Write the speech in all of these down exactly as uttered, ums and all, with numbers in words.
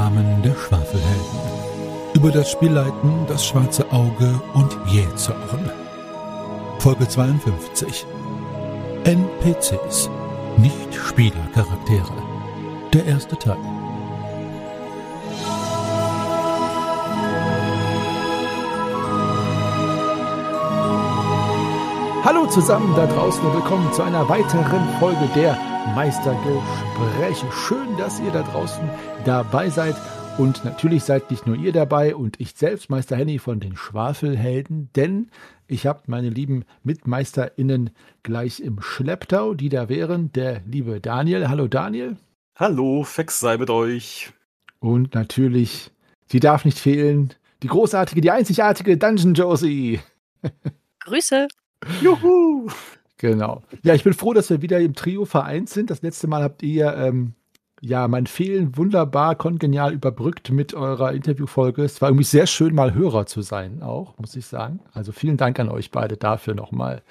Samen der Schwafelhelden. Über das Spielleiten, das schwarze Auge und Jähzorn. Folge zweiundfünfzig. N P Cs, nicht Spielercharaktere. Der erste Teil. Hallo zusammen da draußen und willkommen zu einer weiteren Folge der Meistergespräche. Schön, dass ihr da draußen dabei seid. Und natürlich seid nicht nur ihr dabei und ich selbst, Meister Henny von den Schwafelhelden, denn ich habe meine lieben MitmeisterInnen gleich im Schlepptau, die da wären. Der liebe Daniel. Hallo Daniel. Hallo, Fex sei mit euch. Und natürlich, sie darf nicht fehlen, die großartige, die einzigartige Dungeon Josie. Grüße. Juhu. Genau. Ja, ich bin froh, dass wir wieder im Trio vereint sind. Das letzte Mal habt ihr ähm, ja mein Fehlen wunderbar kongenial überbrückt mit eurer Interviewfolge. Es war irgendwie sehr schön, mal Hörer zu sein, auch, muss ich sagen. Also vielen Dank an euch beide dafür nochmal.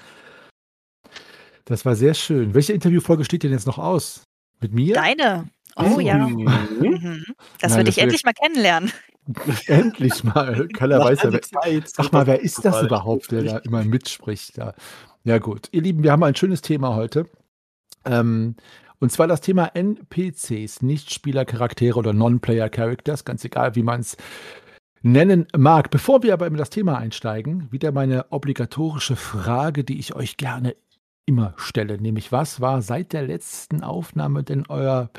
Das war sehr schön. Welche Interviewfolge steht denn jetzt noch aus? Mit mir? Deine. Oh ja. Mhm. Das würde ich endlich mal kennenlernen. Endlich mal. Keiner weiß ja, wer, sag mal, wer ist das überhaupt, der da immer mitspricht? Ja. Ja gut, ihr Lieben, wir haben ein schönes Thema heute. Ähm, und zwar das Thema N P Cs, Nicht-Spieler-Charaktere oder Non-Player-Characters, ganz egal, wie man es nennen mag. Bevor wir aber in das Thema einsteigen, wieder meine obligatorische Frage, die ich euch gerne immer stelle, nämlich was war seit der letzten Aufnahme denn euer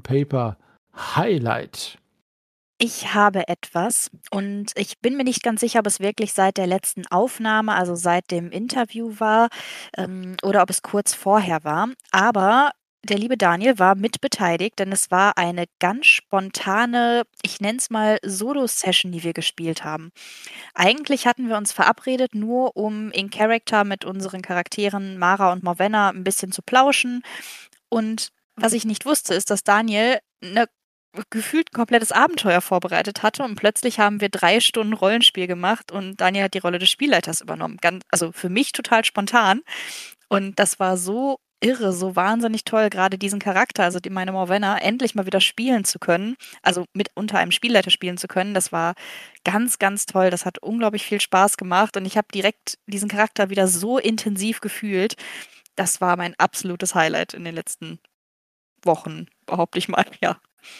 Pen-and-Paper-Highlight? Ich habe etwas und ich bin mir nicht ganz sicher, ob es wirklich seit der letzten Aufnahme, also seit dem Interview war ähm, oder ob es kurz vorher war. Aber der liebe Daniel war mitbeteiligt, denn es war eine ganz spontane, ich nenne es mal Solo-Session, die wir gespielt haben. Eigentlich hatten wir uns verabredet, nur um in Character mit unseren Charakteren Mara und Morwenna ein bisschen zu plauschen. Und was ich nicht wusste, ist, dass Daniel eine gefühlt ein komplettes Abenteuer vorbereitet hatte und plötzlich haben wir drei Stunden Rollenspiel gemacht und Daniel hat die Rolle des Spielleiters übernommen. Ganz, also für mich total spontan und das war so irre, so wahnsinnig toll, gerade diesen Charakter, also die meine Morwenna, endlich mal wieder spielen zu können, also mit unter einem Spielleiter spielen zu können. Das war ganz, ganz toll. Das hat unglaublich viel Spaß gemacht und ich habe direkt diesen Charakter wieder so intensiv gefühlt. Das war mein absolutes Highlight in den letzten Wochen, behaupte ich mal, ja.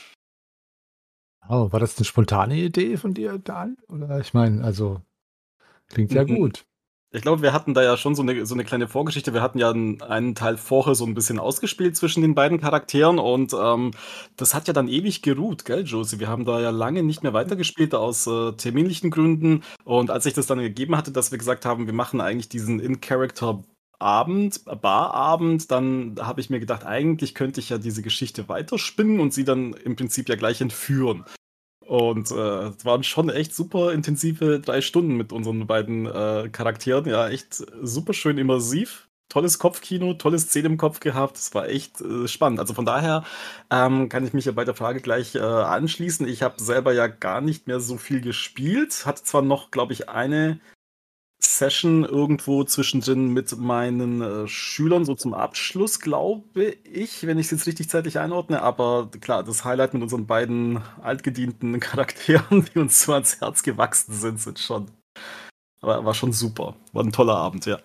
Oh, war das eine spontane Idee von dir, Dan? Oder ich meine, also klingt ja Mhm. gut. Ich glaube, wir hatten da ja schon so eine, so eine kleine Vorgeschichte. Wir hatten ja einen, einen Teil vorher so ein bisschen ausgespielt zwischen den beiden Charakteren und ähm, das hat ja dann ewig geruht, gell, Josie? Wir haben da ja lange nicht mehr weitergespielt aus äh, terminlichen Gründen und als sich das dann gegeben hatte, dass wir gesagt haben, wir machen eigentlich diesen In-Character Abend, Barabend, dann habe ich mir gedacht, eigentlich könnte ich ja diese Geschichte weiterspinnen und sie dann im Prinzip ja gleich entführen. Und äh, es waren schon echt super intensive drei Stunden mit unseren beiden äh, Charakteren. Ja, echt super schön immersiv. Tolles Kopfkino, tolle Szene im Kopf gehabt. Es war echt äh, spannend. Also von daher ähm, kann ich mich ja bei der Frage gleich äh, anschließen. Ich habe selber ja gar nicht mehr so viel gespielt. Hatte zwar noch, glaube ich, eine Session irgendwo zwischendrin mit meinen äh, Schülern, so zum Abschluss, glaube ich, wenn ich es jetzt richtig zeitlich einordne. Aber klar, das Highlight mit unseren beiden altgedienten Charakteren, die uns so ans Herz gewachsen sind, sind schon. Aber war schon super. War ein toller Abend, ja.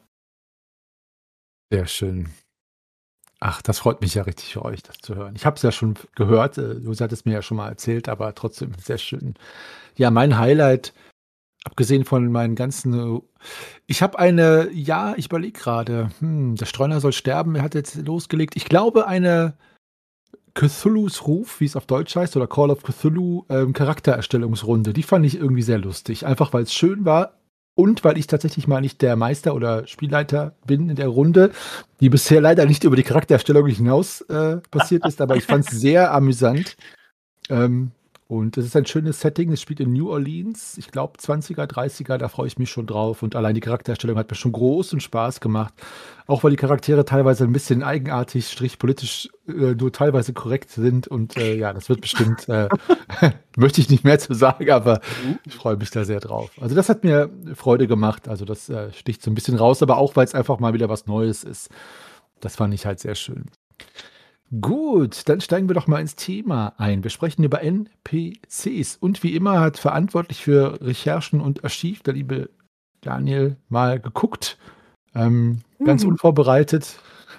Sehr schön. Ach, das freut mich ja richtig für euch, das zu hören. Ich habe es ja schon gehört, äh, Josi hat es mir ja schon mal erzählt, aber trotzdem sehr schön. Ja, mein Highlight, abgesehen von meinen ganzen, äh, ich habe eine, ja, ich überlege gerade, hm, der Streuner soll sterben, er hat jetzt losgelegt. Ich glaube, eine Cthulhu's Ruf, wie es auf Deutsch heißt, oder Call of Cthulhu, ähm, Charaktererstellungsrunde. Die fand ich irgendwie sehr lustig. Einfach weil es schön war und weil ich tatsächlich mal nicht der Meister oder Spielleiter bin in der Runde, die bisher leider nicht über die Charaktererstellung hinaus äh, passiert ist, aber ich fand es sehr amüsant. Ähm, und es ist ein schönes Setting. Es spielt in New Orleans. Ich glaube zwanziger, dreißiger, da freue ich mich schon drauf. Und allein die Charaktererstellung hat mir schon großen Spaß gemacht. Auch weil die Charaktere teilweise ein bisschen eigenartig, strich politisch äh, nur teilweise korrekt sind. Und äh, ja, das wird bestimmt, äh, möchte ich nicht mehr zu sagen, aber ich freue mich da sehr drauf. Also das hat mir Freude gemacht. Also das äh, sticht so ein bisschen raus, aber auch, weil es einfach mal wieder was Neues ist. Das fand ich halt sehr schön. Gut, dann steigen wir doch mal ins Thema ein. Wir sprechen über N P Cs und wie immer hat verantwortlich für Recherchen und Archiv der liebe Daniel mal geguckt, ähm, ganz Mhm. unvorbereitet,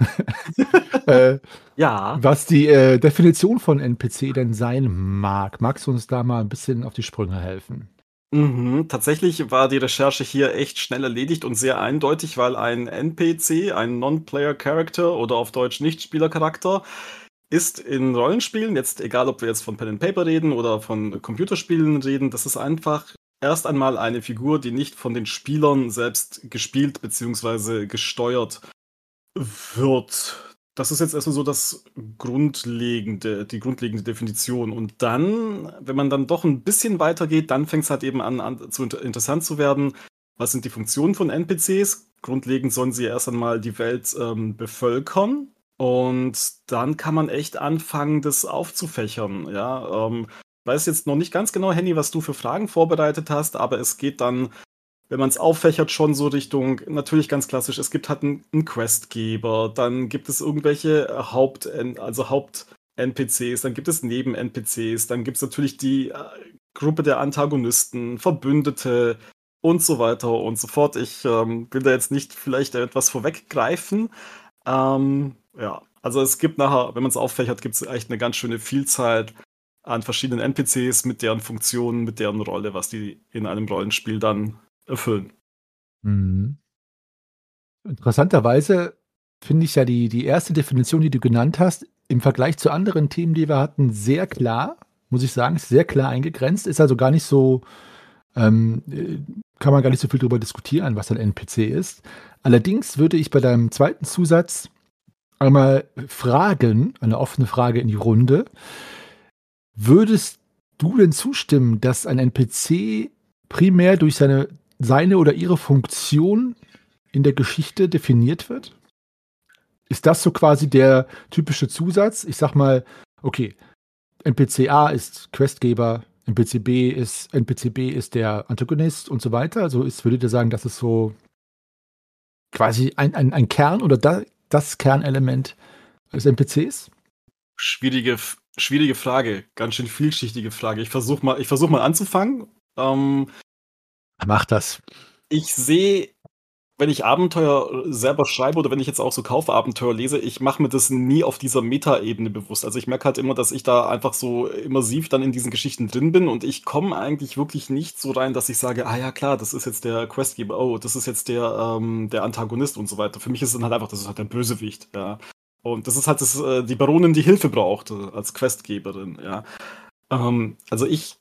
äh, Ja. was die, äh, Definition von N P C denn sein mag. Magst du uns da mal ein bisschen auf die Sprünge helfen? Mhm. Tatsächlich war die Recherche hier echt schnell erledigt und sehr eindeutig, weil ein N P C, ein Non-Player Character oder auf Deutsch Nichtspielercharakter, ist in Rollenspielen, jetzt egal ob wir jetzt von Pen and Paper reden oder von Computerspielen reden, das ist einfach erst einmal eine Figur, die nicht von den Spielern selbst gespielt beziehungsweise gesteuert wird. Das ist jetzt erstmal so das grundlegende die grundlegende Definition. Und dann, wenn man dann doch ein bisschen weitergeht, dann fängt's halt eben an an zu inter interessant zu werden. Was sind die Funktionen von N P Cs? Grundlegend sollen sie erst einmal die Welt, ähm, bevölkern und dann kann man echt anfangen, das aufzufächern, ja? Ähm, weiß jetzt noch nicht ganz genau, Henny, was du für Fragen vorbereitet hast, aber es geht dann, wenn man es auffächert, schon so Richtung, natürlich ganz klassisch, es gibt halt einen, einen Questgeber, dann gibt es irgendwelche äh, Haupt, also Haupt-N P Cs, dann gibt es Neben-N P Cs, dann gibt es natürlich die äh, Gruppe der Antagonisten, Verbündete und so weiter und so fort. Ich ähm, will da jetzt nicht vielleicht etwas vorweggreifen. Ähm, ja, also es gibt nachher, wenn man es auffächert, gibt es echt eine ganz schöne Vielzahl an verschiedenen N P Cs mit deren Funktionen, mit deren Rolle, was die in einem Rollenspiel dann erfüllen. Mhm. Interessanterweise finde ich ja die die erste Definition, die du genannt hast, im Vergleich zu anderen Themen, die wir hatten, sehr klar, muss ich sagen, ist sehr klar eingegrenzt, ist also gar nicht so ähm, äh, kann man gar nicht so viel drüber diskutieren, was ein N P C ist. Allerdings würde ich bei deinem zweiten Zusatz einmal fragen, eine offene Frage in die Runde. Würdest du denn zustimmen, dass ein N P C primär durch seine seine oder ihre Funktion in der Geschichte definiert wird? Ist das so quasi der typische Zusatz? Ich sage mal, okay, N P C A ist Questgeber, N P C B ist N P C B ist der Antagonist und so weiter. Also ist würdet ihr sagen, das ist so quasi ein ein ein Kern oder da das Kernelement des N P Cs? Schwierige, F- schwierige Frage, ganz schön vielschichtige Frage. Ich versuche mal, ich versuch mal anzufangen. Ähm, Macht das. ich sehe, wenn ich Abenteuer selber schreibe oder wenn ich jetzt auch so Kaufabenteuer lese, ich mache mir das nie auf dieser Metaebene bewusst. Also ich merke halt immer, dass ich da einfach so immersiv dann in diesen Geschichten drin bin und ich komme eigentlich wirklich nicht so rein, dass ich sage, ah ja klar, das ist jetzt der Questgeber, oh, das ist jetzt der, ähm, der Antagonist und so weiter. Für mich ist es dann halt einfach, das ist halt der Bösewicht, ja. Und das ist halt das, äh, die Baronin, die Hilfe braucht äh, als Questgeberin, ja. Ähm, also ich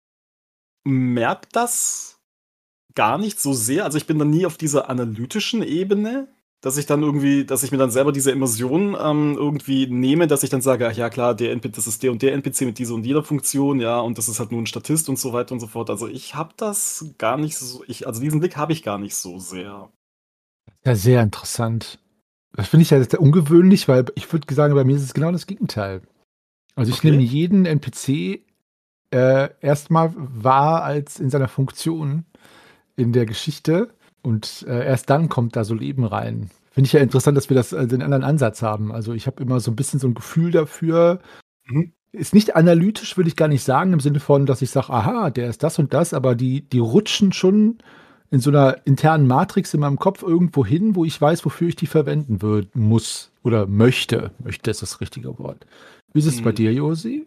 merke das gar nicht so sehr. Also ich bin dann nie auf dieser analytischen Ebene, dass ich dann irgendwie, dass ich mir dann selber diese Immersion ähm, irgendwie nehme, dass ich dann sage, ach ja klar, der N P C, das ist der und der N P C mit dieser und jeder Funktion, ja, und das ist halt nur ein Statist und so weiter und so fort. Also ich habe das gar nicht so, ich, also diesen Blick habe ich gar nicht so sehr. Ja, sehr interessant. Das finde ich ja sehr ungewöhnlich, weil ich würde sagen, bei mir ist es genau das Gegenteil. Also, ich nehme Okay. jeden N P C, äh, erst mal wahr als in seiner Funktion in der Geschichte und, äh, erst dann kommt da so Leben rein. Finde ich ja interessant, dass wir das äh, den anderen Ansatz haben. Also, ich habe immer so ein bisschen so ein Gefühl dafür. Mhm. Ist nicht analytisch, würde ich gar nicht sagen, im Sinne von, dass ich sage: „Aha, der ist das und das“, aber die die rutschen schon in so einer internen Matrix in meinem Kopf irgendwo hin, wo ich weiß, wofür ich die verwenden würd muss oder möchte. Möchte ist das richtige Wort. Wie ist es bei Mhm. dir, Josi?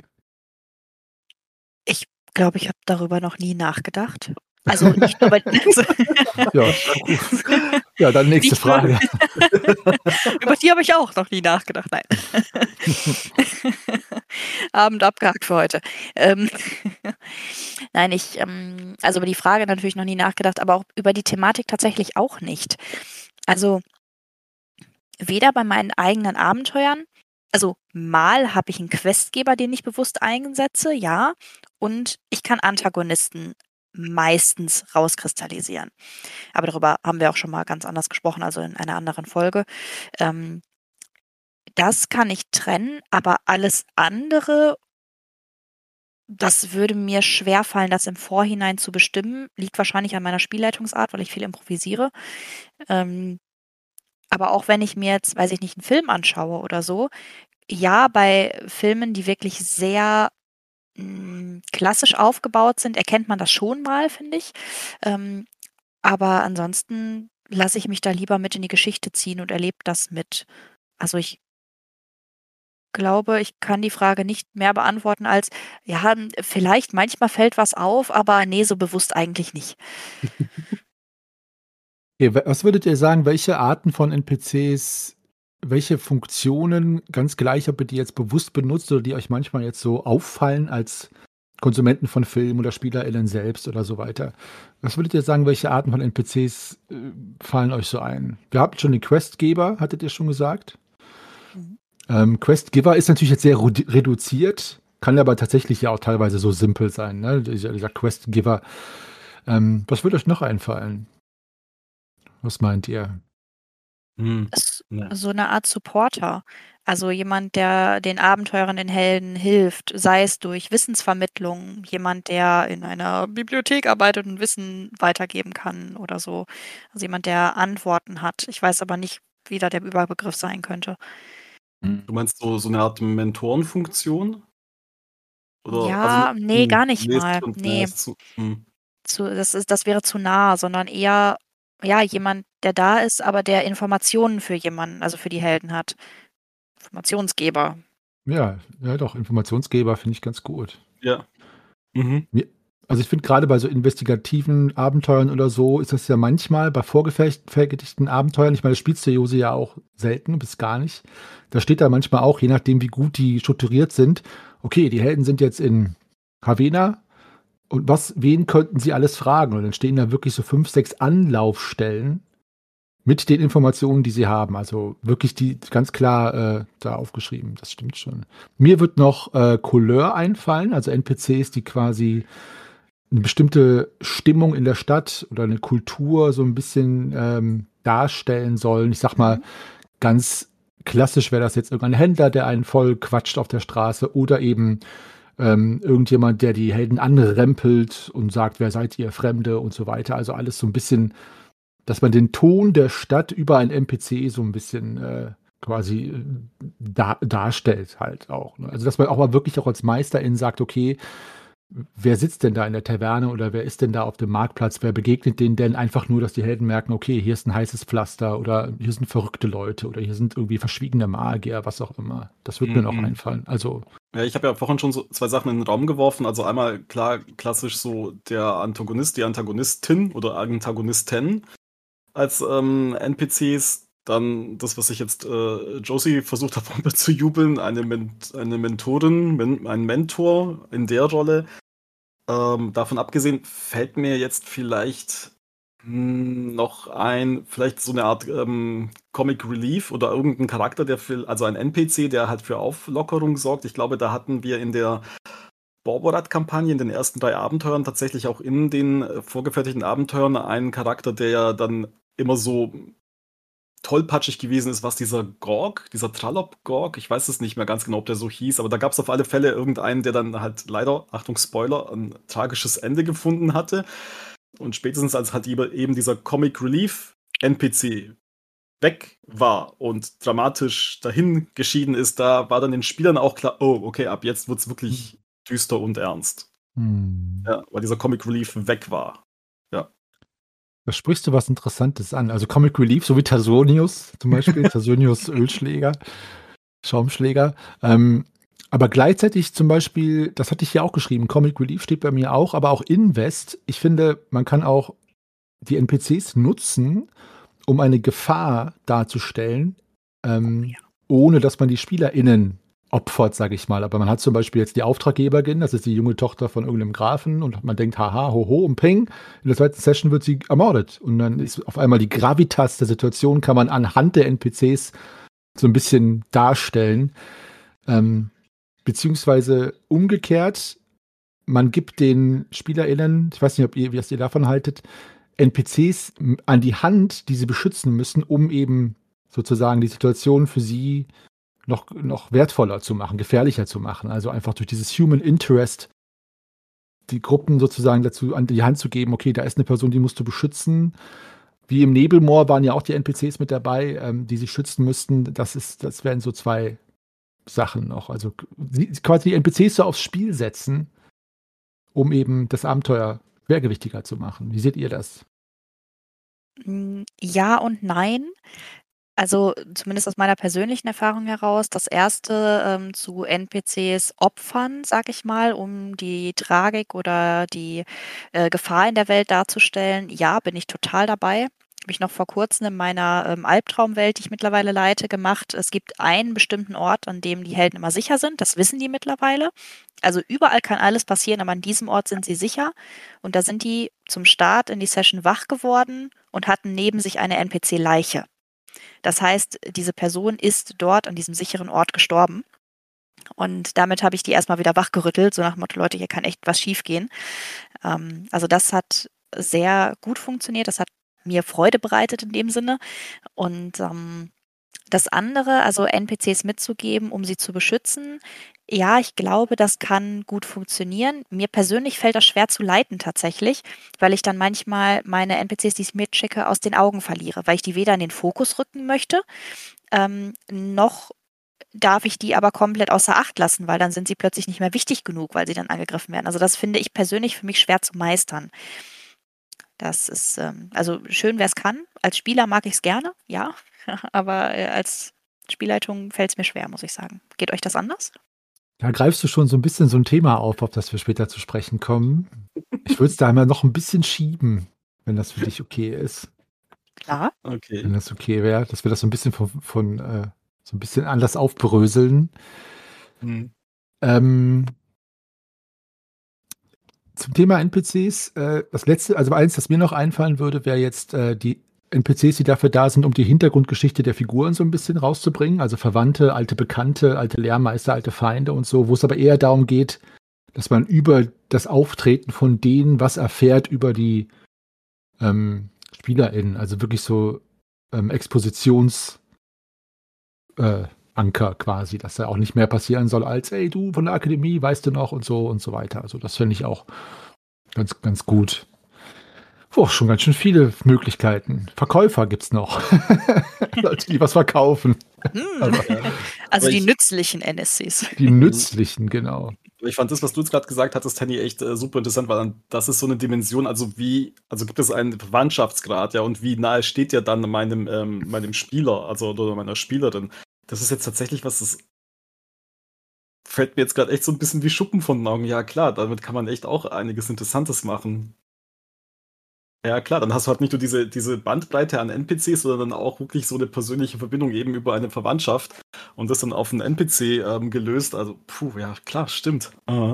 Ich glaube, ich habe darüber noch nie nachgedacht. Also nicht nur bei also Ja, gut. Ja, dann nächste nicht nur Frage. über die habe ich auch noch nie nachgedacht, nein. Abend abgehakt für heute. Ähm, nein, ich, ähm also über die Frage natürlich noch nie nachgedacht, aber auch über die Thematik tatsächlich auch nicht. Also, weder bei meinen eigenen Abenteuern, also mal habe ich einen Questgeber, den ich bewusst einsetze, ja, und ich kann Antagonisten meistens rauskristallisieren. Aber darüber haben wir auch schon mal ganz anders gesprochen, also in einer anderen Folge. Ähm, das kann ich trennen, aber alles andere, das würde mir schwerfallen, das im Vorhinein zu bestimmen. Liegt wahrscheinlich an meiner Spielleitungsart, weil ich viel improvisiere. Ähm, aber auch wenn ich mir jetzt, weiß ich nicht, einen Film anschaue oder so, ja, bei Filmen, die wirklich sehr, hm, klassisch aufgebaut sind, erkennt man das schon mal, finde ich. Ähm, aber ansonsten lasse ich mich da lieber mit in die Geschichte ziehen und erlebe das mit. Also, ich glaube, ich kann die Frage nicht mehr beantworten als, ja, hm, vielleicht manchmal fällt was auf, aber ne, so bewusst eigentlich nicht. Okay, wa was würdet ihr sagen, welche Arten von N P Cs welche Funktionen, ganz gleich, ob ihr die jetzt bewusst benutzt oder die euch manchmal jetzt so auffallen als Konsumenten von Filmen oder SpielerInnen selbst oder so weiter. Was würdet ihr sagen, welche Arten von N P Cs, äh, fallen euch so ein? Wir hatten schon den Questgeber, hattet ihr schon gesagt. Mhm. Ähm, Questgiver ist natürlich jetzt sehr rudi reduziert, kann aber tatsächlich ja auch teilweise so simpel sein, ne? Dieser dieser Questgiver. Ähm, was würde euch noch einfallen? Was meint ihr? Mhm. S Ja. so 'ne Art Supporter. Also, jemand, der den Abenteurern, den Helden hilft, sei es durch Wissensvermittlung, jemand, der in einer Bibliothek arbeitet und Wissen weitergeben kann oder so. Also, jemand, der Antworten hat. Ich weiß aber nicht, wie da der Überbegriff sein könnte. Mhm. Du meinst so so 'ne Art Mentorenfunktion? Oder also, Ja, ne, hm, gar nicht ne, ist mal. schon ja, Ne. ist zu mhm. Zu das ist das wäre zu nah, sondern eher, ja, jemand, der da ist, aber der Informationen für jemanden, also für die Helden hat. Informationsgeber. Ja, ja doch, Informationsgeber finde ich ganz gut. Ja. Mhm. Mir also, ich finde grade bei so investigativen Abenteuern oder so ist das ja manchmal bei vorgefercht fertigten Abenteuern ich meine, das spielst du Josi ja auch selten bis gar nicht. Da steht da manchmal auch, je nachdem, wie gut die strukturiert sind: „Okay, die Helden sind jetzt in Havena und was wen könnten sie alles fragen?“ Und dann stehen da wirklich so fünf, sechs Anlaufstellen mit den Informationen, die sie haben. Also, wirklich die ganz klar, äh, da aufgeschrieben. Das stimmt schon. Mir wird noch, äh, Couleur einfallen, also N P Cs, die quasi 'ne bestimmte Stimmung in der Stadt oder 'ne Kultur so 'n bisschen, ähm, darstellen sollen. Ich sage mal, Mhm. ganz klassisch wäre das jetzt irgendein Händler, der einen voll quatscht auf der Straße oder eben, ähm, irgendjemand, der die Helden anrempelt und sagt: „Wer seid ihr, Fremde?“ und so weiter. Also, alles so 'n bisschen dass man den Ton der Stadt über ein N P C so 'n bisschen, äh, quasi, äh, dar darstellt halt auch, ne? Also, dass man auch mal wirklich auch als Meisterin sagt: „Okay, w wer sitzt denn da in der Taverne oder wer ist denn da auf dem Marktplatz? Wer begegnet denen denn?“ Einfach nur, dass die Helden merken: „Okay, hier ist 'n heißes Pflaster oder hier sind verrückte Leute oder hier sind irgendwie verschwiegene Magier“, was auch immer. Das würde mir noch Mhm. einfallen. Also Ja, ich habe ja vorhin schon so zwei Sachen in 'n Raum geworfen. Also, einmal klar, klassisch so der Antagonist, die Antagonistin oder Antagonisten als, ähm, N P Cs. Dann das, was ich jetzt, äh, Josie versucht habe unterzujubeln, eine Ment eine Mentorin, Men ein Mentor in der Rolle. Ähm, davon abgesehen fällt mir jetzt vielleicht, hm, noch ein vielleicht so 'ne Art, ähm, Comic Relief oder irgend 'n Charakter, der für also ein N P C, der halt für Auflockerung sorgt. Ich glaube, da hatten wir in der Borborat-Kampagne in den ersten drei Abenteuern tatsächlich auch in den, äh, vorgefertigten Abenteuern einen Charakter, der ja dann immer so tollpatschig gewesen ist, was dieser Gorg, dieser Trallop-Gorg, ich weiß es nicht mehr ganz genau, ob der so hieß, aber da gab's auf alle Fälle irgendeinen, der dann halt leider, Achtung Spoiler, 'n tragisches Ende gefunden hatte. Und spätestens als halt eben eben dieser Comic Relief N P C weg war und dramatisch dahin geschieden ist, da war dann den Spielern auch klar: „Oh, okay, ab jetzt wird's Mhm. wirklich düster und ernst.“ Mhm. Ja, weil dieser Comic Relief weg war. Ja. Da sprichst du was Interessantes an. Also, Comic Relief, so wie Tersonius zum Beispiel, Tersonius Ölschläger Schaumschläger. Ähm, aber gleichzeitig zum Beispiel, das hatte ich hier auch geschrieben, Comic Relief steht bei mir auch, aber auch Invest. Ich finde, man kann auch die N P Cs nutzen, um eine Gefahr darzustellen, Oh ähm, ja. ohne dass man die SpielerInnen opfert, sage ich mal. Aber man hat zum Beispiel jetzt die Auftraggeberin, das ist die junge Tochter von irgend 'nem Grafen und man denkt: „Ha ha, ho ho“ und peng, in der zweiten Session wird sie ermordet. Und dann ist auf einmal die Gravitas der Situation kann man anhand der N P Cs so 'n bisschen darstellen. Ähm, beziehungsweise umgekehrt, man gibt den SpielerInnen ich weiß nicht, ob ihr was ihr davon haltet, N P Cs m an die Hand, die sie beschützen müssen, um eben sozusagen die Situation für sie noch noch wertvoller zu machen, gefährlicher zu machen. Also, einfach durch dieses Human Interest die Gruppen sozusagen dazu an die Hand zu geben: „Okay, da ist 'ne Person, die musst du beschützen.“ Wie im Nebelmoor waren ja auch die N P Cs mit dabei, ähm, die sie schützen müssten. Das ist das wären so zwei Sachen noch. Also sie- quasi die N P Cs so aufs Spiel setzen, um eben das Abenteuer schwergewichtiger zu machen. Wie seht ihr das? Hm, ja und nein. Also, zumindest aus meiner persönlichen Erfahrung heraus, das erste ähm, zu N P Cs opfern, sage ich mal, um die Tragik oder die, äh, Gefahr in der Welt darzustellen. Ja, bin ich total dabei. Habe ich noch vor Kurzem in meiner, ähm, Albtraumwelt, die ich mittlerweile leite, gemacht. Es gibt einen bestimmten Ort, an dem die Helden immer sicher sind. Das wissen die mittlerweile. Also, überall kann alles passieren, aber an diesem Ort sind sie sicher. Und da sind die zum Start in die Session wach geworden und hatten neben sich eine N P C-Leiche. Das heißt, diese Person ist dort an diesem sicheren Ort gestorben. Und damit habe ich die erstmal wieder wachgerüttelt, so nach dem Motto, Leute, hier kann echt was schiefgehen. Ähm, also das hat sehr gut funktioniert. Das hat mir Freude bereitet in dem Sinne. Und ähm, das andere, also N P Cs mitzugeben, um sie zu beschützen, ja, ich glaube, das kann gut funktionieren. Mir persönlich fällt das schwer zu leiten tatsächlich, weil ich dann manchmal meine N P Cs, die ich mitschicke, aus den Augen verliere, weil ich die weder in den Fokus rücken möchte, ähm, noch darf ich die aber komplett außer Acht lassen, weil dann sind sie plötzlich nicht mehr wichtig genug, weil sie dann angegriffen werden. Also das finde ich persönlich für mich schwer zu meistern. Das ist, ähm, also schön, wer es kann. Als Spieler mag ich es gerne, ja, aber äh, als Spielleitung fällt es mir schwer, muss ich sagen. Geht euch das anders? Da greifst du schon so ein bisschen so ein Thema auf, auf das wir später zu sprechen kommen. Ich würde es da einmal noch ein bisschen schieben, wenn das für dich okay ist. Klar. Wenn Okay. das okay wäre, dass wir das so ein bisschen von, von äh, so ein bisschen anders aufbröseln. Hm. Ähm, zum Thema N P Cs, äh, das letzte, also eins, das mir noch einfallen würde, wäre jetzt äh, die N P Cs, die dafür da sind, um die Hintergrundgeschichte der Figuren so ein bisschen rauszubringen. Also Verwandte, alte Bekannte, alte Lehrmeister, alte Feinde und so, wo es aber eher darum geht, dass man über das Auftreten von denen was erfährt über die ähm, SpielerInnen. Also wirklich so ähm, Expositions- äh, Anker quasi, dass da auch nicht mehr passieren soll als, ey, du von der Akademie, weißt du noch und so und so weiter. Also das finde ich auch ganz, ganz gut. Oh, schon ganz schön viele Möglichkeiten. Verkäufer gibt's noch. Leute, die was verkaufen. Hm. Aber Ja. Also Aber die ich- nützlichen N S Cs. die nützlichen, genau. Ich fand das, was du jetzt gerade gesagt hattest, Tanny, echt äh, super interessant, weil dann, das ist so eine Dimension, also wie, also gibt es einen Verwandtschaftsgrad, ja, und wie nahe steht ja dann meinem, ähm, meinem Spieler, also oder meiner Spielerin. Das ist jetzt tatsächlich was, das fällt mir jetzt gerade echt so ein bisschen wie Schuppen von den Augen. Ja, klar, damit kann man echt auch einiges Interessantes machen. Ja, klar, dann hast du halt nicht nur diese, diese Bandbreite an N P Cs, sondern dann auch wirklich so eine persönliche Verbindung eben über eine Verwandtschaft und das dann auf einen N P C ähm, gelöst. Also, puh, ja, klar, stimmt. Aha.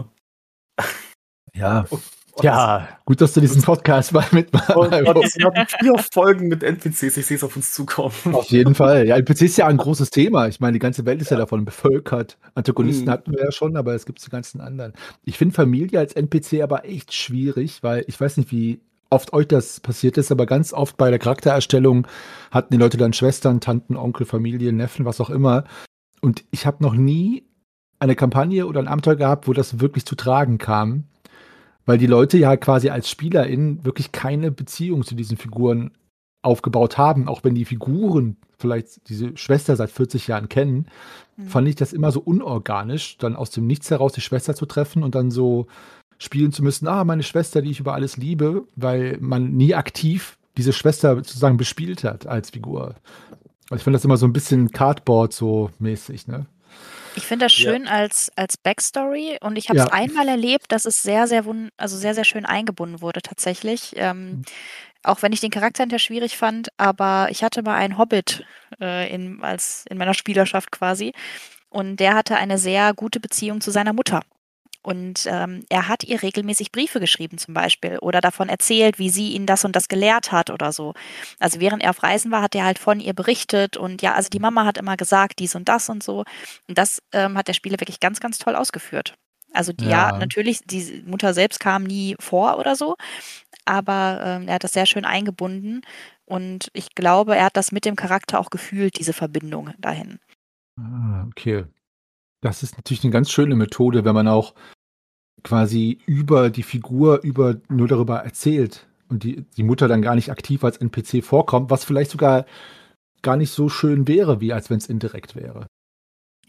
Ja. Oh, oh, Ja, gut, dass du diesen Podcast mal Oh mitmachst. Gott, wir haben vier Folgen mit N P Cs, ich sehe es auf uns zukommen. Auf jeden Fall. Ja, N P C ist ja ein großes Thema. Ich meine, die ganze Welt ist ja, davon bevölkert. Antagonisten Mhm. hatten wir ja schon, aber es gibt die ganzen anderen. Ich finde Familie als N P C aber echt schwierig, weil ich weiß nicht, wie oft euch das passiert ist, aber ganz oft bei der Charaktererstellung hatten die Leute dann Schwestern, Tanten, Onkel, Familie, Neffen, was auch immer. Und ich habe noch nie eine Kampagne oder ein Abenteuer gehabt, wo das wirklich zu tragen kam, weil die Leute ja quasi als SpielerInnen wirklich keine Beziehung zu diesen Figuren aufgebaut haben, auch wenn die Figuren vielleicht diese Schwester seit vierzig Jahren kennen, Mhm. fand ich das immer so unorganisch, dann aus dem Nichts heraus die Schwester zu treffen und dann so spielen zu müssen, ah, meine Schwester, die ich über alles liebe, weil man nie aktiv diese Schwester sozusagen bespielt hat als Figur. Also ich finde das immer so ein bisschen Cardboard so mäßig, ne? Ich finde das Ja. schön als, als Backstory und ich habe es Ja. einmal erlebt, dass es sehr, sehr wun also sehr, sehr schön eingebunden wurde tatsächlich. Ähm, auch wenn ich den Charakter hinterher schwierig fand, aber ich hatte mal einen Hobbit äh, in, als, in meiner Spielerschaft quasi und der hatte eine sehr gute Beziehung zu seiner Mutter. Und ähm, er hat ihr regelmäßig Briefe geschrieben zum Beispiel oder davon erzählt, wie sie ihn das und das gelehrt hat oder so. Also während er auf Reisen war, hat er halt von ihr berichtet und ja, also die Mama hat immer gesagt, dies und das und so. Und das ähm, hat der Spieler wirklich ganz, ganz toll ausgeführt. Also die, ja. Ja. natürlich, die Mutter selbst kam nie vor oder so, aber ähm, er hat das sehr schön eingebunden und ich glaube, er hat das mit dem Charakter auch gefühlt, diese Verbindung dahin. Ah, okay. Das ist natürlich eine ganz schöne Methode, wenn man auch quasi über die Figur, über nur darüber erzählt und die, die Mutter dann gar nicht aktiv als N P C vorkommt, was vielleicht sogar gar nicht so schön wäre, wie als wenn es indirekt wäre.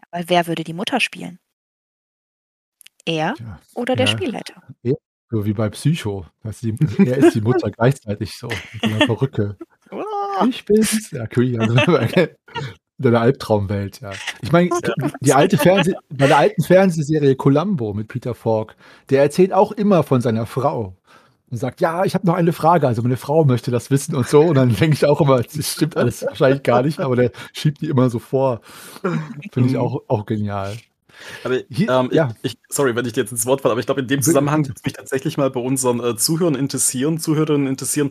Weil wer würde die Mutter spielen? Er Tja, oder der ja, Spielleiter? ja, so wie bei Psycho. Weißt du, die er ist die Mutter gleichzeitig so mit so 'ner Perücke. Ah. „Ich bin's!“ Ja, in deiner Albtraumwelt, ja. Ich meine, Ja. die die alte Fernseh bei der alten Fernsehserie Columbo mit Peter Falk, der erzählt auch immer von seiner Frau und sagt: „Ja, ich habe noch eine Frage, also meine Frau möchte das wissen“ und so. Und dann denke ich auch immer, das stimmt alles wahrscheinlich gar nicht, aber der schiebt die immer so vor. Finde ich Mhm. auch auch genial. Aber, Hier ähm, ich ja. ich sorry, wenn ich dir jetzt ins Wort falle, aber ich glaube, in dem Bi Zusammenhang bitte. würde es mich tatsächlich mal bei unseren, äh, Zuhörern interessieren Zuhörerinnen interessieren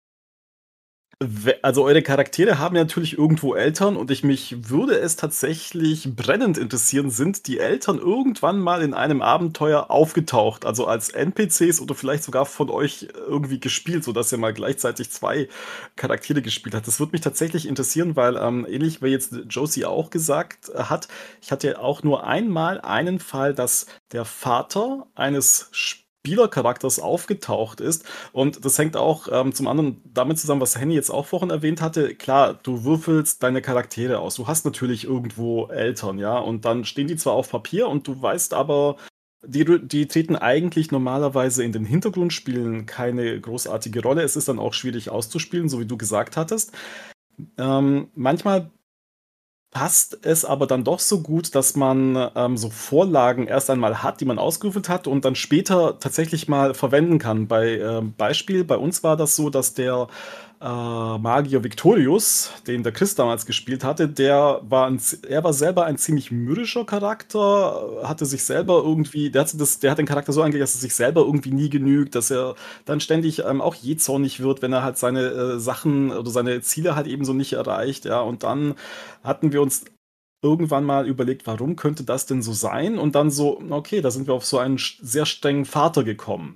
we also eure Charaktere haben ja natürlich irgendwo Eltern und ich mich würde es tatsächlich brennend interessieren, sind die Eltern irgendwann mal in einem Abenteuer aufgetaucht, also als N P Cs oder vielleicht sogar von euch irgendwie gespielt, sodass ihr mal gleichzeitig zwei Charaktere gespielt habt? Das würde mich tatsächlich interessieren, weil, ähm, ähnlich wie jetzt Josie auch gesagt äh, hat, ich hatte auch nur einmal einen Fall, dass der Vater eines Spielercharakters aufgetaucht ist und das hängt auch, ähm, zum anderen damit zusammen, was Henny jetzt auch vorhin erwähnt hatte. Klar, du würfelst deine Charaktere aus. Du hast natürlich irgendwo Eltern, ja, und dann stehen die zwar auf Papier und du weißt aber, die rü die treten eigentlich normalerweise in den Hintergrund, spielen keine großartige Rolle. Es ist dann auch schwierig auszuspielen, so wie du gesagt hattest. Ähm, manchmal passt es aber dann doch so gut, dass man, ähm, so Vorlagen erst einmal hat, die man ausgewürfelt hat und dann später tatsächlich mal verwenden kann. Bei, ähm Beispiel, bei uns war das so, dass der, äh, Magier Victorius, den der Chris damals gespielt hatte, der war 'n z er war selber ein ziemlich mürrischer Charakter, hatte sich selber irgendwie der hatte das der hat den Charakter so angelegt, dass er sich selber irgendwie nie genügt, dass er dann ständig, ähm, auch jähzornig wird, wenn er halt seine, äh, Sachen oder seine Ziele halt eben so nicht erreicht, ja. Und dann hatten wir uns irgendwann mal überlegt: „Warum könnte das denn so sein?“ Und dann so, okay, da sind wir auf so einen sch sehr strengen Vater gekommen.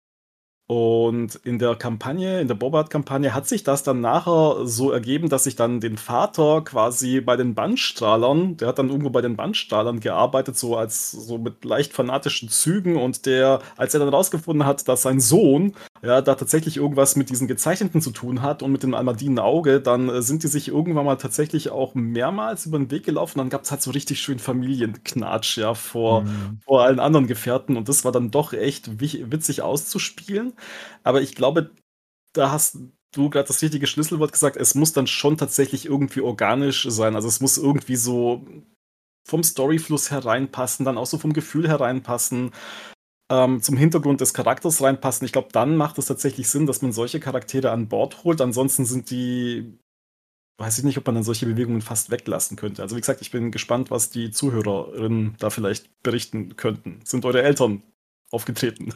Und in der Kampagne in der Bobbart-Kampagne hat sich das dann nachher so ergeben, dass ich dann den Vater quasi bei den Bandstrahlern der hat dann irgendwo bei den Bandstrahlern gearbeitet, so als so mit leicht fanatischen Zügen und der als er dann rausgefunden hat, dass sein Sohn, ja, da tatsächlich irgendwas mit diesen Gezeichneten zu tun hat und mit dem Almadinen-Auge, dann, äh, sind die sich irgendwann mal tatsächlich auch mehrmals über 'n Weg gelaufen. Dann gab's halt so richtig schön Familienknatsch, ja, vor Mhm. vor allen anderen Gefährten und das war dann doch echt wich witzig auszuspielen. Aber ich glaube, da hast du grad das richtige Schlüsselwort gesagt. Es muss dann schon tatsächlich irgendwie organisch sein. Also, es muss irgendwie so vom Storyfluss hereinpassen, dann auch so vom Gefühl hereinpassen, ähm, zum Hintergrund des Charakters reinpassen. Ich glaube, dann macht es tatsächlich Sinn, dass man solche Charaktere an Bord holt. Ansonsten sind die weiß ich nicht, ob man dann solche Bewegungen fast weglassen könnte. Also, wie gesagt, ich bin gespannt, was die Zuhörerinnen da vielleicht berichten könnten. Sind eure Eltern aufgetreten?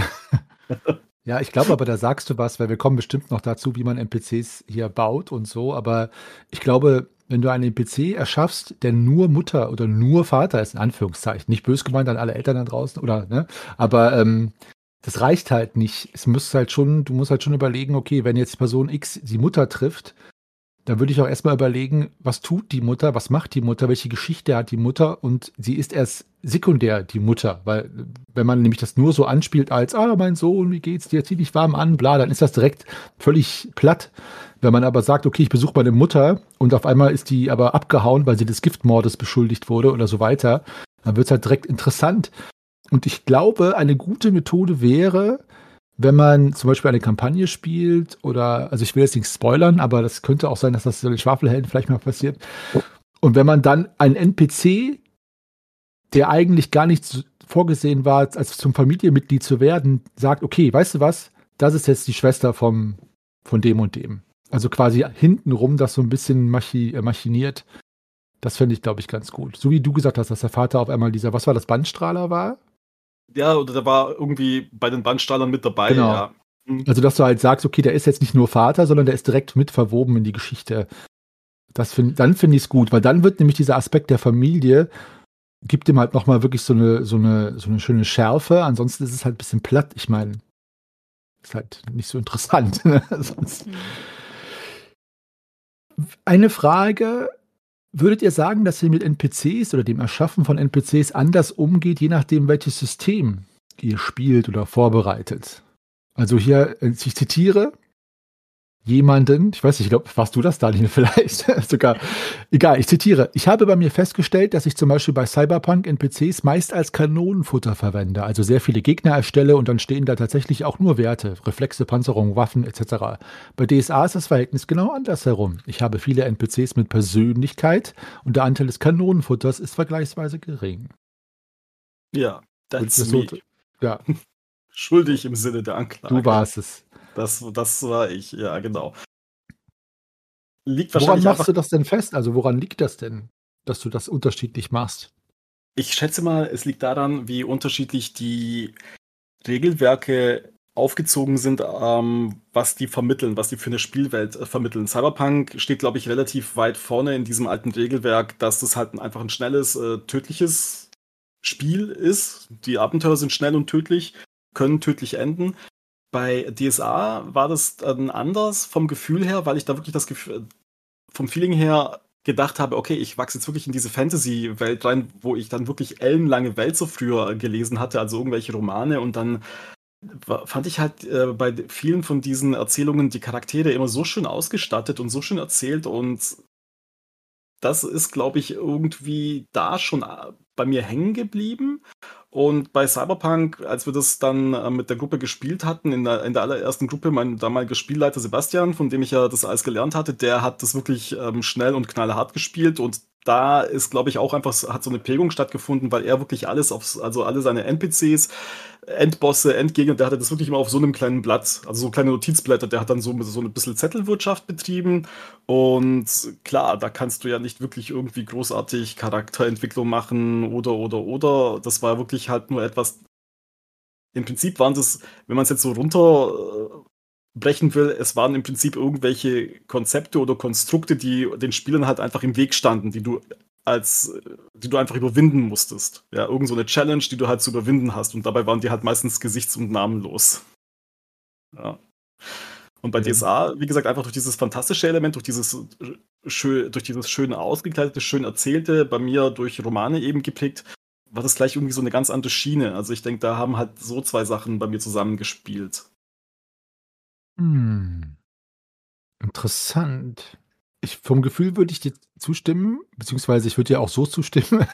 Ja, ich glaube aber, da sagst du was, weil wir kommen bestimmt noch dazu, wie man N P Cs hier baut und so. Aber ich glaube, wenn du einen N P C erschaffst, der nur Mutter oder nur Vater ist, in Anführungszeichen, nicht böse gemeint an alle Eltern da draußen oder ne? Aber, ähm, das reicht halt nicht. Es muss halt schon du musst halt schon überlegen, okay, wenn jetzt Person X die Mutter trifft, dann würde ich auch erst mal überlegen, was tut die Mutter, was macht die Mutter, welche Geschichte hat die Mutter und sie ist erst sekundär die Mutter, weil wenn man nämlich das nur so anspielt als: „Ah, mein Sohn, wie geht's dir? Zieh dich warm an, bla“, dann ist das direkt völlig platt. Wenn man aber sagt: „Okay, ich besuche meine Mutter“ und auf einmal ist die aber abgehauen, weil sie des Giftmordes beschuldigt wurde oder so weiter, dann wird's halt direkt interessant. Und ich glaube, eine gute Methode wäre, wenn man zum Beispiel eine Kampagne spielt oder also, ich will jetzt nichts spoilern, aber das könnte auch sein, dass das so den Schwafelhelden vielleicht mal passiert. Und wenn man dann einen N P C der eigentlich gar nicht z vorgesehen war, als zum Familienmitglied zu werden, sagt: „Okay, weißt du was? Das ist jetzt die Schwester vom von dem und dem.“ Also, quasi hintenrum das so 'n bisschen machi äh, machiniert. Das fände ich, glaube ich, ganz gut. So wie du gesagt hast, dass der Vater auf einmal dieser was war das, Bandstrahler war? Ja, oder der war irgendwie bei den Bandstrahlern mit dabei, Genau. ja. Mhm. Also, dass du halt sagst: „Okay, der ist jetzt nicht nur Vater, sondern der ist direkt mit verwoben in die Geschichte.“ Das fin dann finde ich's gut, weil dann wird nämlich dieser Aspekt der Familie gibt dem halt noch mal wirklich so 'ne so 'ne so 'ne schöne Schärfe. Ansonsten ist es halt bisschen platt. Ich meine ist halt nicht so interessant, ne, sonst. Mhm. W eine Frage: Würdet ihr sagen, dass ihr mit N P Cs oder dem Erschaffen von N P Cs anders umgeht, je nachdem, welches System ihr spielt oder vorbereitet? Also, hier, äh, ich zitiere jemanden, ich weiß nicht, ich glaube, warst du das, Daniel, vielleicht sogar, egal, ich zitiere: „Ich habe bei mir festgestellt, dass ich zum Beispiel bei Cyberpunk N P Cs meist als Kanonenfutter verwende, also sehr viele Gegner erstelle und dann stehen da tatsächlich auch nur Werte, Reflexe, Panzerung, Waffen et cetera. Bei D S A ist das Verhältnis genau andersherum. Ich habe viele N P Cs mit Persönlichkeit und der Anteil des Kanonenfutters ist vergleichsweise gering.“ Ja, Würde ich that's das so me. t ja, Schuldig im Sinne der du Anklage. warst es. Das das war ich, ja, genau. Liegt Woran wahrscheinlich machst einfach du das denn fest? Also, woran liegt das denn, dass du das unterschiedlich machst? Ich schätze mal, es liegt daran, wie unterschiedlich die Regelwerke aufgezogen sind, ähm, was die vermitteln, was die für eine Spielwelt, äh, vermitteln. Cyberpunk steht, glaube ich, relativ weit vorne in diesem alten Regelwerk, dass das halt 'n einfach 'n schnelles, äh, tödliches Spiel ist. Die Abenteuer sind schnell und tödlich, können tödlich enden. Bei D S A war das dann anders vom Gefühl her, weil ich da wirklich das Gefühl vom Feeling her gedacht habe: „Okay, ich wachse jetzt wirklich in diese Fantasy-Welt rein“, wo ich dann wirklich ellenlange Wälzer früher gelesen hatte, also irgendwelche Romane. Und dann wa fand ich halt, äh, bei d vielen von diesen Erzählungen die Charaktere immer so schön ausgestattet und so schön erzählt, und das ist, glaube ich, irgendwie da schon a bei mir hängen geblieben. Und bei Cyberpunk, als wir das dann, äh, mit der Gruppe gespielt hatten, in der in der allerersten Gruppe, mein damaliger Spielleiter Sebastian, von dem ich ja das alles gelernt hatte, der hat das wirklich, ähm, schnell und knallhart gespielt, und da ist, glaube ich, auch einfach s hat so eine Prägung stattgefunden, weil er wirklich alles aufs also alle seine N P Cs, Endbosse, Endgegner, der hatte das wirklich immer auf so einem kleinen Blatt, also so kleine Notizblätter, der hat dann so so 'n bisschen Zettelwirtschaft betrieben. Und klar, da kannst du ja nicht wirklich irgendwie großartig Charakterentwicklung machen oder, oder, oder. Das war wirklich halt nur etwas. Im Prinzip waren das, wenn man es jetzt so runterbrechen will, es waren im Prinzip irgendwelche Konzepte oder Konstrukte, die den Spielern halt einfach im Weg standen, die du als äh, die du einfach überwinden musstest. Ja, irgend so 'ne Challenge, die du halt zu überwinden hast, und dabei waren die halt meistens gesichts und namenlos. Ja. Und bei Ähm, D S A, wie gesagt, einfach durch dieses fantastische Element, durch dieses äh, schö durch dieses schön ausgekleidete, schön erzählte, bei mir durch Romane eben geprägt, war das gleich irgendwie so 'ne ganz andere Schiene. Also, ich denke, da haben halt so zwei Sachen bei mir zusammengespielt. hm, interessant. Ich vom Gefühl würde ich dir zustimmen, beziehungsweise ich würde dir auch so zustimmen.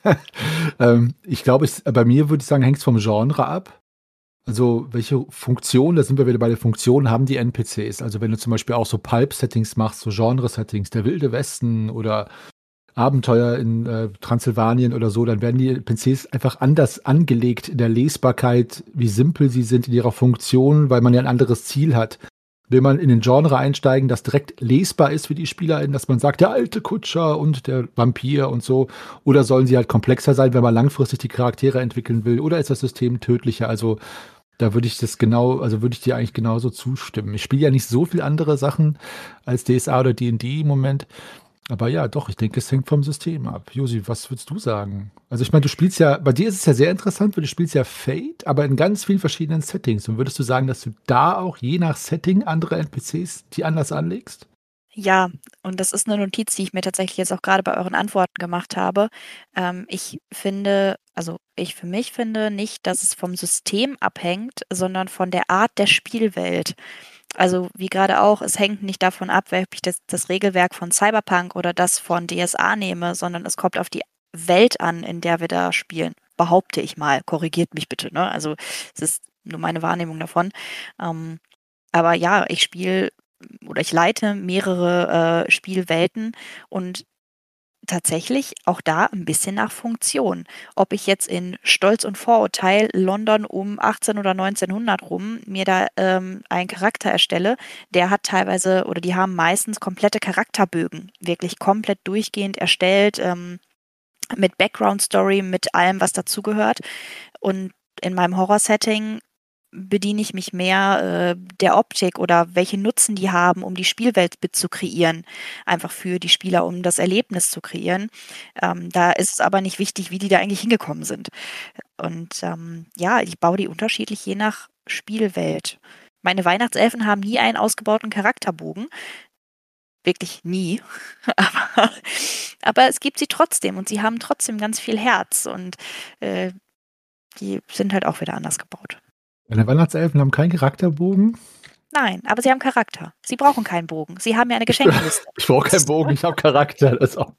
Ähm, ich glaube, es bei mir würde ich sagen, hängt's vom Genre ab. Also, welche Funktion, da sind wir wieder bei der Funktion, haben die N P Cs? Also, wenn du zum Beispiel auch so Pulp-Settings machst, so Genre-Settings, der Wilde Westen oder Abenteuer in, äh, Transsilvanien oder so, dann werden die N P Cs einfach anders angelegt in der Lesbarkeit, wie simpel sie sind in ihrer Funktion, weil man ja 'n anderes Ziel hat. Will man in 'nen Genre einsteigen, das direkt lesbar ist für die SpielerInnen, dass man sagt: „Der alte Kutscher und der Vampir“ und so, oder sollen sie halt komplexer sein, wenn man langfristig die Charaktere entwickeln will, oder ist das System tödlicher? Also, da würde ich das genau also, würde ich dir eigentlich genauso zustimmen. Ich spiele ja nicht so viel andere Sachen als D S A oder D und D im Moment, aber ja, doch, ich denke, es hängt vom System ab. Josi, was würdest du sagen? Also, ich meine, du spielst ja bei dir ist es ja sehr interessant, weil du spielst ja Fate, aber in ganz vielen verschiedenen Settings. Und würdest du sagen, dass du da auch je nach Setting andere N P Cs die anders anlegst? Ja, und das ist 'ne Notiz, die ich mir tatsächlich jetzt auch grade bei euren Antworten gemacht habe. Ähm, ich finde also, ich für mich finde nicht, dass es vom System abhängt, sondern von der Art der Spielwelt. Also, wie grade auch, es hängt nicht davon ab, ob ich das das Regelwerk von Cyberpunk oder das von D S A nehme, sondern es kommt auf die Welt an, in der wir da spielen, behaupte ich mal. Korrigiert mich bitte, ne? Also, es ist nur meine Wahrnehmung davon. Ähm, aber ja, ich spiele oder ich leite mehrere, äh, Spielwelten und tatsächlich auch da 'n bisschen nach Funktion. Ob ich jetzt in Stolz und Vorurteil London um achtzehn oder neunzehnhundert rum mir da, ähm, einen Charakter erstelle, der hat teilweise oder die haben meistens komplette Charakterbögen, wirklich komplett durchgehend erstellt, ähm, mit Background-Story, mit allem, was dazugehört. Und in meinem Horror-Setting bediene ich mich mehr, äh, der Optik oder welchen Nutzen die haben, um die Spielwelt mit zu kreieren, einfach für die Spieler, um das Erlebnis zu kreieren. Ähm, da ist es aber nicht wichtig, wie die da eigentlich hingekommen sind. Und, ähm, ja, ich baue die unterschiedlich je nach Spielwelt. Meine Weihnachtselfen haben nie einen ausgebauten Charakterbogen. Wirklich nie. Aber aber es gibt sie trotzdem und sie haben trotzdem ganz viel Herz und, äh, die sind halt auch wieder anders gebaut. Deine Weihnachtselfen haben keinen Charakterbogen? Nein, aber sie haben Charakter. Sie brauchen keinen Bogen. Sie haben ja eine Geschenkeliste. Ich brauche keinen Bogen, ich habe Charakter. Das auch.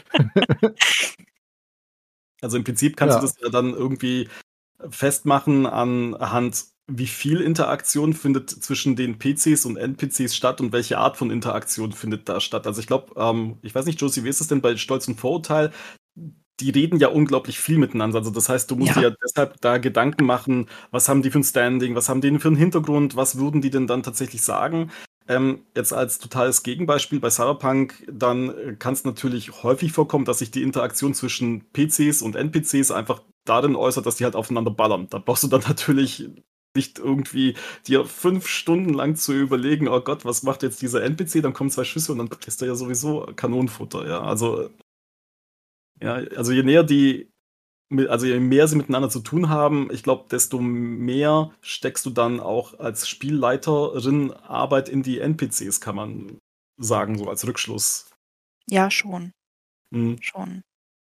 Also im Prinzip kannst Ja. du das ja dann irgendwie festmachen anhand, wie viel Interaktion findet zwischen den P Cs und N P Cs statt und welche Art von Interaktion findet da statt. Also ich glaube, ähm, ich weiß nicht, Josie, wie ist es denn bei Stolz und Vorurteil? Die reden ja unglaublich viel miteinander. Also das heißt, du musst Ja. dir ja deshalb da Gedanken machen, was haben die für ein Standing, was haben die denn für einen Hintergrund, was würden die denn dann tatsächlich sagen? Ähm, jetzt als totales Gegenbeispiel bei Cyberpunk, dann äh, kann es natürlich häufig vorkommen, dass sich die Interaktion zwischen P Cs und N P Cs einfach darin äußert, dass die halt aufeinander ballern. Da brauchst du dann natürlich nicht irgendwie dir fünf Stunden lang zu überlegen, oh Gott, was macht jetzt dieser N P C? Dann kommen zwei Schüsse und dann ist da ja sowieso Kanonenfutter, ja. Also, ja, also je näher die, mit- also je mehr sie miteinander zu tun haben, ich glaube, desto mehr steckst du dann auch als Spielleiterin Arbeit in die N P Cs, kann man sagen, so als Rückschluss. Ja, schon. Hm. Schon.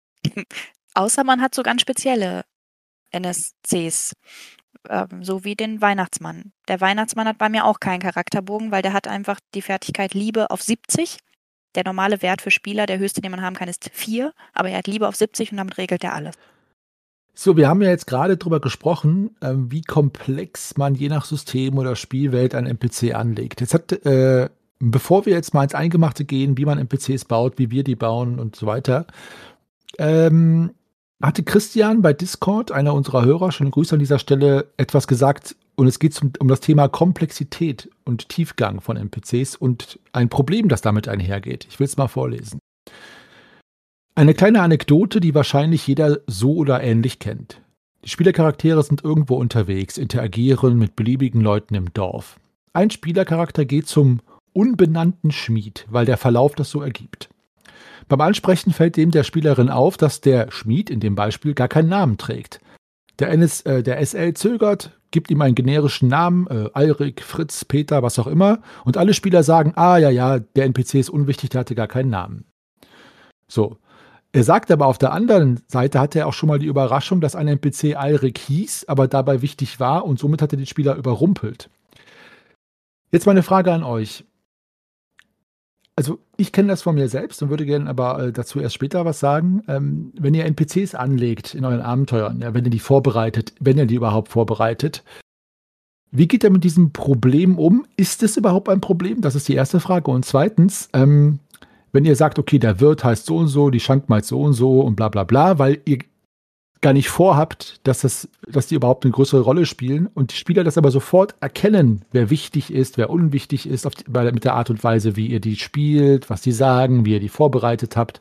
Außer man hat so ganz spezielle N S Cs, ähm, so wie den Weihnachtsmann. Der Weihnachtsmann hat bei mir auch keinen Charakterbogen, weil der hat einfach die Fertigkeit Liebe auf siebzig. Der normale Wert für Spieler, der höchste, den man haben kann, ist vier, aber er hat Liebe auf siebzig und damit regelt er alles. So, wir haben ja jetzt gerade drüber gesprochen, ähm, wie komplex man je nach System oder Spielwelt einen N P C anlegt. Jetzt hat, äh, bevor wir jetzt mal ins Eingemachte gehen, wie man N P Cs baut, wie wir die bauen und so weiter, ähm, hatte Christian bei Discord, einer unserer Hörer, schöne Grüße an dieser Stelle, etwas gesagt. Und es geht zum, um das Thema Komplexität und Tiefgang von N P Cs und ein Problem, das damit einhergeht. Ich will es mal vorlesen. Eine kleine Anekdote, die wahrscheinlich jeder so oder ähnlich kennt. Die Spielercharaktere sind irgendwo unterwegs, interagieren mit beliebigen Leuten im Dorf. Ein Spielercharakter geht zum unbenannten Schmied, weil der Verlauf das so ergibt. Beim Ansprechen fällt dem der Spielerin auf, dass der Schmied in dem Beispiel gar keinen Namen trägt. Der, N S, äh, der S L zögert, gibt ihm einen generischen Namen, äh, Alrik, Fritz, Peter, was auch immer, und alle Spieler sagen, ah ja, ja, der N P C ist unwichtig, der hatte gar keinen Namen. So. Er sagt aber auf der anderen Seite, hatte er auch schon mal die Überraschung, dass ein N P C Alrik hieß, aber dabei wichtig war und somit hat er den Spieler überrumpelt. Jetzt meine Frage an euch. Also ich kenne das von mir selbst und würde gerne aber äh, dazu erst später was sagen. Ähm, wenn ihr N P Cs anlegt in euren Abenteuern, ja, wenn ihr die vorbereitet, wenn ihr die überhaupt vorbereitet, wie geht ihr mit diesem Problem um? Ist es überhaupt ein Problem? Das ist die erste Frage. Und zweitens, ähm, wenn ihr sagt, okay, der Wirt heißt so und so, die Schankmaid so und so und bla bla bla, weil ihr gar nicht vorhabt, dass, das, dass die überhaupt eine größere Rolle spielen und die Spieler das aber sofort erkennen, wer wichtig ist, wer unwichtig ist, auf die, bei, mit der Art und Weise, wie ihr die spielt, was die sagen, wie ihr die vorbereitet habt.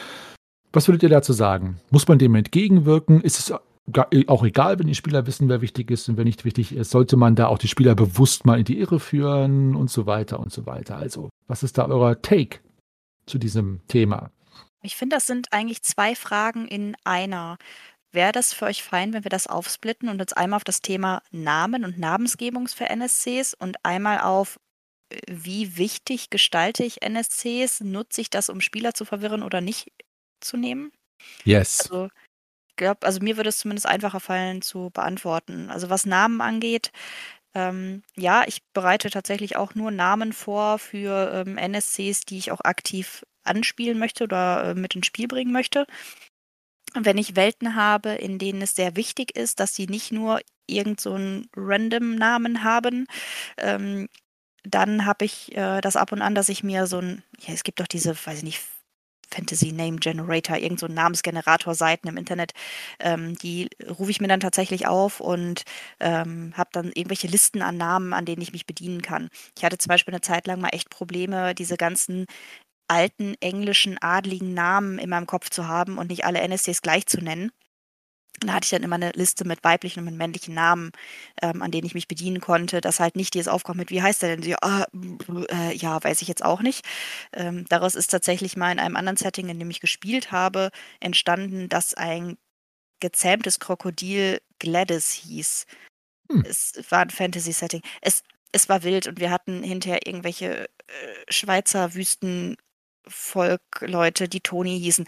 Was würdet ihr dazu sagen? Muss man dem entgegenwirken? Ist es auch egal, wenn die Spieler wissen, wer wichtig ist und wer nicht wichtig ist? Sollte man da auch die Spieler bewusst mal in die Irre führen und so weiter und so weiter? Also, was ist da euer Take zu diesem Thema? Ich finde, das sind eigentlich zwei Fragen in einer. Wäre das für euch fein, wenn wir das aufsplitten und uns einmal auf das Thema Namen und Namensgebung für N S Cs und einmal auf, äh, wie wichtig gestalte ich N S Cs? Nutze ich das, um Spieler zu verwirren oder nicht zu nehmen? Yes. Also, ich glaube, also mir würde es zumindest einfacher fallen zu beantworten. Also was Namen angeht, ähm, ja, ich bereite tatsächlich auch nur Namen vor für ähm, N S Cs, die ich auch aktiv anspielen möchte oder äh, mit ins Spiel bringen möchte. Wenn ich Welten habe, in denen es sehr wichtig ist, dass sie nicht nur irgend so einen Random-Namen haben, ähm, dann habe ich äh, das ab und an, dass ich mir so ein, ja, es gibt doch diese, weiß ich nicht, Fantasy Name Generator, irgend so Namensgenerator-Seiten im Internet, ähm, die rufe ich mir dann tatsächlich auf und ähm, habe dann irgendwelche Listen an Namen, an denen ich mich bedienen kann. Ich hatte zum Beispiel eine Zeit lang mal echt Probleme, diese ganzen alten englischen adligen Namen in meinem Kopf zu haben und nicht alle N S Cs gleich zu nennen. Da hatte ich dann immer eine Liste mit weiblichen und mit männlichen Namen, ähm, an denen ich mich bedienen konnte, dass halt nicht dieses aufkommt mit, wie heißt der denn? So, ah, äh, ja, weiß ich jetzt auch nicht. Ähm, daraus ist tatsächlich mal in einem anderen Setting, in dem ich gespielt habe, entstanden, dass ein gezähmtes Krokodil Gladys hieß. Hm. Es war ein Fantasy-Setting. Es, es war wild und wir hatten hinterher irgendwelche äh, Schweizer Wüstenvolkleute, die Toni hießen.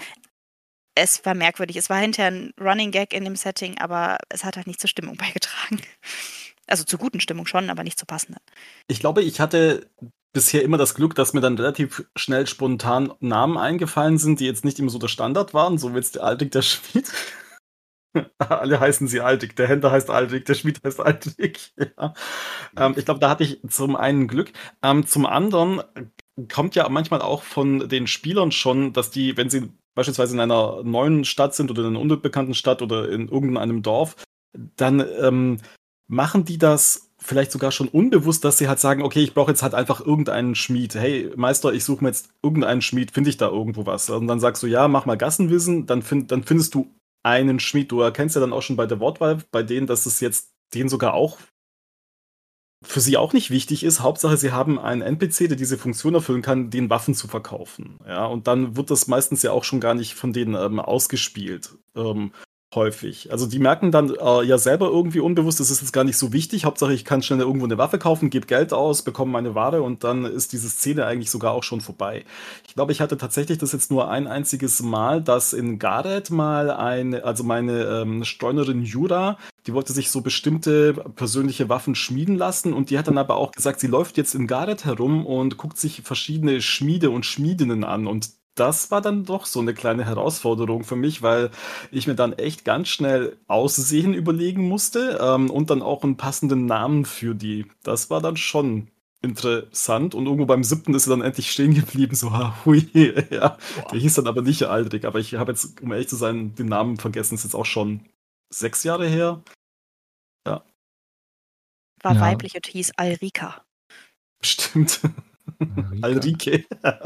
Es war merkwürdig. Es war hinterher ein Running Gag in dem Setting, aber es hat halt nicht zur Stimmung beigetragen. Also zur guten Stimmung schon, aber nicht zur passenden. Ich glaube, ich hatte bisher immer das Glück, dass mir dann relativ schnell spontan Namen eingefallen sind, die jetzt nicht immer so der Standard waren, so wie jetzt der Aldrich der Schmied. Alle heißen sie Aldrich. Der Händler heißt Aldrich, der Schmied heißt Aldrich. Ja. Ähm, ich glaube, da hatte ich zum einen Glück. Ähm, zum anderen kommt ja manchmal auch von den Spielern schon, dass die, wenn sie beispielsweise in einer neuen Stadt sind oder in einer unbekannten Stadt oder in irgendeinem Dorf, dann ähm, machen die das vielleicht sogar schon unbewusst, dass sie halt sagen, okay, ich brauche jetzt halt einfach irgendeinen Schmied. Hey, Meister, ich suche mir jetzt irgendeinen Schmied, finde ich da irgendwo was? Und dann sagst du, ja, mach mal Gassenwissen, dann, find, dann findest du einen Schmied. Du erkennst ja dann auch schon bei der Wortwahl bei denen, dass es jetzt denen sogar auch für sie auch nicht wichtig ist. Hauptsache, sie haben einen N P C, der diese Funktion erfüllen kann, den Waffen zu verkaufen. Ja, und dann wird das meistens ja auch schon gar nicht von denen ähm, ausgespielt. Ähm, häufig. Also die merken dann äh, ja selber irgendwie unbewusst, das ist jetzt gar nicht so wichtig. Hauptsache, ich kann schnell irgendwo eine Waffe kaufen, gebe Geld aus, bekomme meine Ware und dann ist diese Szene eigentlich sogar auch schon vorbei. Ich glaube, ich hatte tatsächlich das jetzt nur ein einziges Mal, dass in Gareth mal eine, also meine ähm, Streunerin Jura, die wollte sich so bestimmte persönliche Waffen schmieden lassen und die hat dann aber auch gesagt, sie läuft jetzt in Gareth herum und guckt sich verschiedene Schmiede und Schmiedinnen an und das war dann doch so eine kleine Herausforderung für mich, weil ich mir dann echt ganz schnell Aussehen überlegen musste ähm, und dann auch einen passenden Namen für die. Das war dann schon interessant und irgendwo beim siebten ist sie dann endlich stehen geblieben, so, ha, hui, ja. Der hieß dann aber nicht Aldrich, aber ich habe jetzt, um ehrlich zu sein, den Namen vergessen, ist jetzt auch schon sechs Jahre her. Ja, War Ja, weiblich und hieß Alrika. stimmt. Rika. Alrike.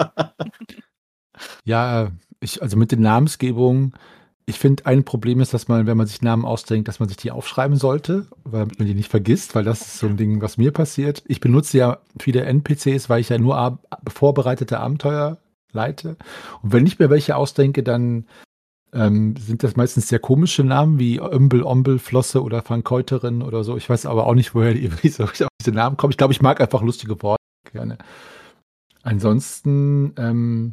Ja, ich, also mit den Namensgebungen, ich finde, ein Problem ist, dass man, wenn man sich Namen ausdenkt, dass man sich die aufschreiben sollte, weil man die nicht vergisst, weil das ist so ein Ding, was mir passiert. Ich benutze ja viele N P Cs, weil ich ja nur ab, vorbereitete Abenteuer leite. Und wenn ich mir welche ausdenke, dann ähm, sind das meistens sehr komische Namen wie Ömbel, Ombel, Flosse oder Frankäuterin oder so. Ich weiß aber auch nicht, woher die, diese, auf diese Namen kommen. Ich glaube, ich mag einfach lustige Worte gerne. Ansonsten ähm,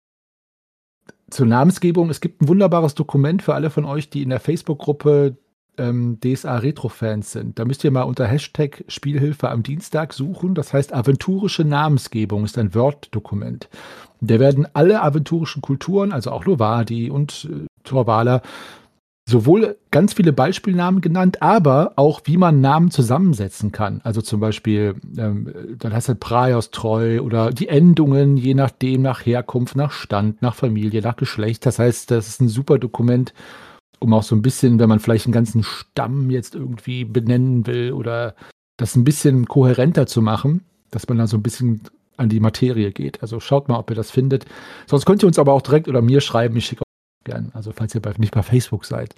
zur Namensgebung, es gibt ein wunderbares Dokument für alle von euch, die in der Facebook-Gruppe ähm, D S A Retro-Fans sind. Da müsst ihr mal unter Hashtag Spielhilfe am Dienstag suchen. Das heißt, aventurische Namensgebung ist ein Word-Dokument. Da werden alle aventurischen Kulturen, also auch Lovadi und äh, Torvala, sowohl ganz viele Beispielnamen genannt, aber auch, wie man Namen zusammensetzen kann. Also zum Beispiel, ähm, dann heißt es Praios treu oder die Endungen, je nachdem, nach Herkunft, nach Stand, nach Familie, nach Geschlecht. Das heißt, das ist ein super Dokument, um auch so ein bisschen, wenn man vielleicht einen ganzen Stamm jetzt irgendwie benennen will oder das ein bisschen kohärenter zu machen, dass man da so ein bisschen an die Materie geht. Also schaut mal, ob ihr das findet. Sonst könnt ihr uns aber auch direkt oder mir schreiben. Ich schicke auch gern. Also falls ihr bei, nicht bei Facebook seid.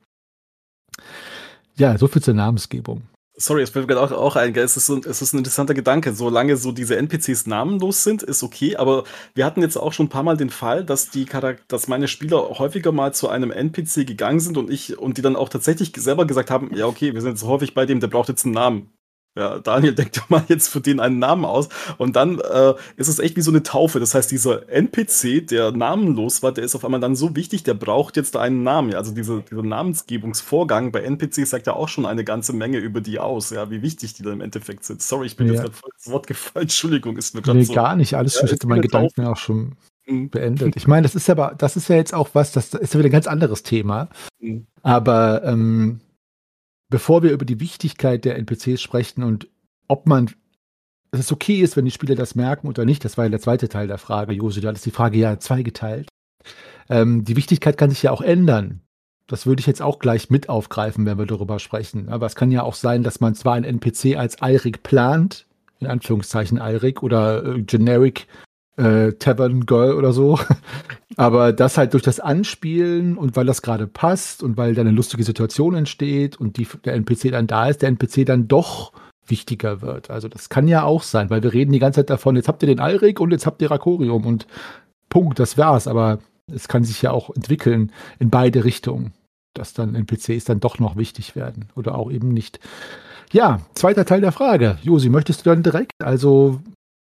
Ja, so viel zur Namensgebung. Sorry, es fällt mir gerade auch, auch ein, gell? Es ist, so, es ist ein interessanter Gedanke. Solange so diese N P Cs namenlos sind, ist okay, aber wir hatten jetzt auch schon ein paar Mal den Fall, dass die Charak- dass meine Spieler häufiger mal zu einem N P C gegangen sind und ich und die dann auch tatsächlich selber gesagt haben, ja, okay, wir sind jetzt häufig bei dem, der braucht jetzt einen Namen. Ja, Daniel, denk doch mal jetzt für den einen Namen aus. Und dann äh, ist es echt wie so eine Taufe. Das heißt, dieser N P C, der namenlos war, der ist auf einmal dann so wichtig, der braucht jetzt einen Namen. Ja, also diese, dieser Namensgebungsvorgang bei N P Cs sagt ja auch schon eine ganze Menge über die aus, ja, wie wichtig die dann im Endeffekt sind. Sorry, ich bin jetzt Ja. gerade voll ins Wort gefallen. Entschuldigung, ist mir gerade Nee, so. gar nicht. Alles Ja, schon. Ich ist hätte wie meinen eine Taufe. Gedanken auch schon Mhm. beendet. Ich meine, das ist aber, das ist ja jetzt auch was, das ist ja wieder ein ganz anderes Thema. Mhm. Aber ähm, bevor wir über die Wichtigkeit der N P Cs sprechen und ob man, dass es okay ist, wenn die Spieler das merken oder nicht, das war ja der zweite Teil der Frage, Josi, du hattest die Frage ja zweigeteilt. Ähm, die Wichtigkeit kann sich ja auch ändern. Das würde ich jetzt auch gleich mit aufgreifen, wenn wir darüber sprechen. Aber es kann ja auch sein, dass man zwar einen N P C als Eirik plant, in Anführungszeichen Eirik oder äh, Generic äh, Tavern Girl oder so, aber das halt durch das Anspielen und weil das gerade passt und weil da eine lustige Situation entsteht und die, der N P C dann da ist, der N P C dann doch wichtiger wird. Also das kann ja auch sein, weil wir reden die ganze Zeit davon, jetzt habt ihr den Alrik und jetzt habt ihr Rakorium und Punkt, das war's. Aber es kann sich ja auch entwickeln in beide Richtungen, dass dann N P Cs dann doch noch wichtig werden oder auch eben nicht. Ja, zweiter Teil der Frage. Josi, möchtest du dann direkt, also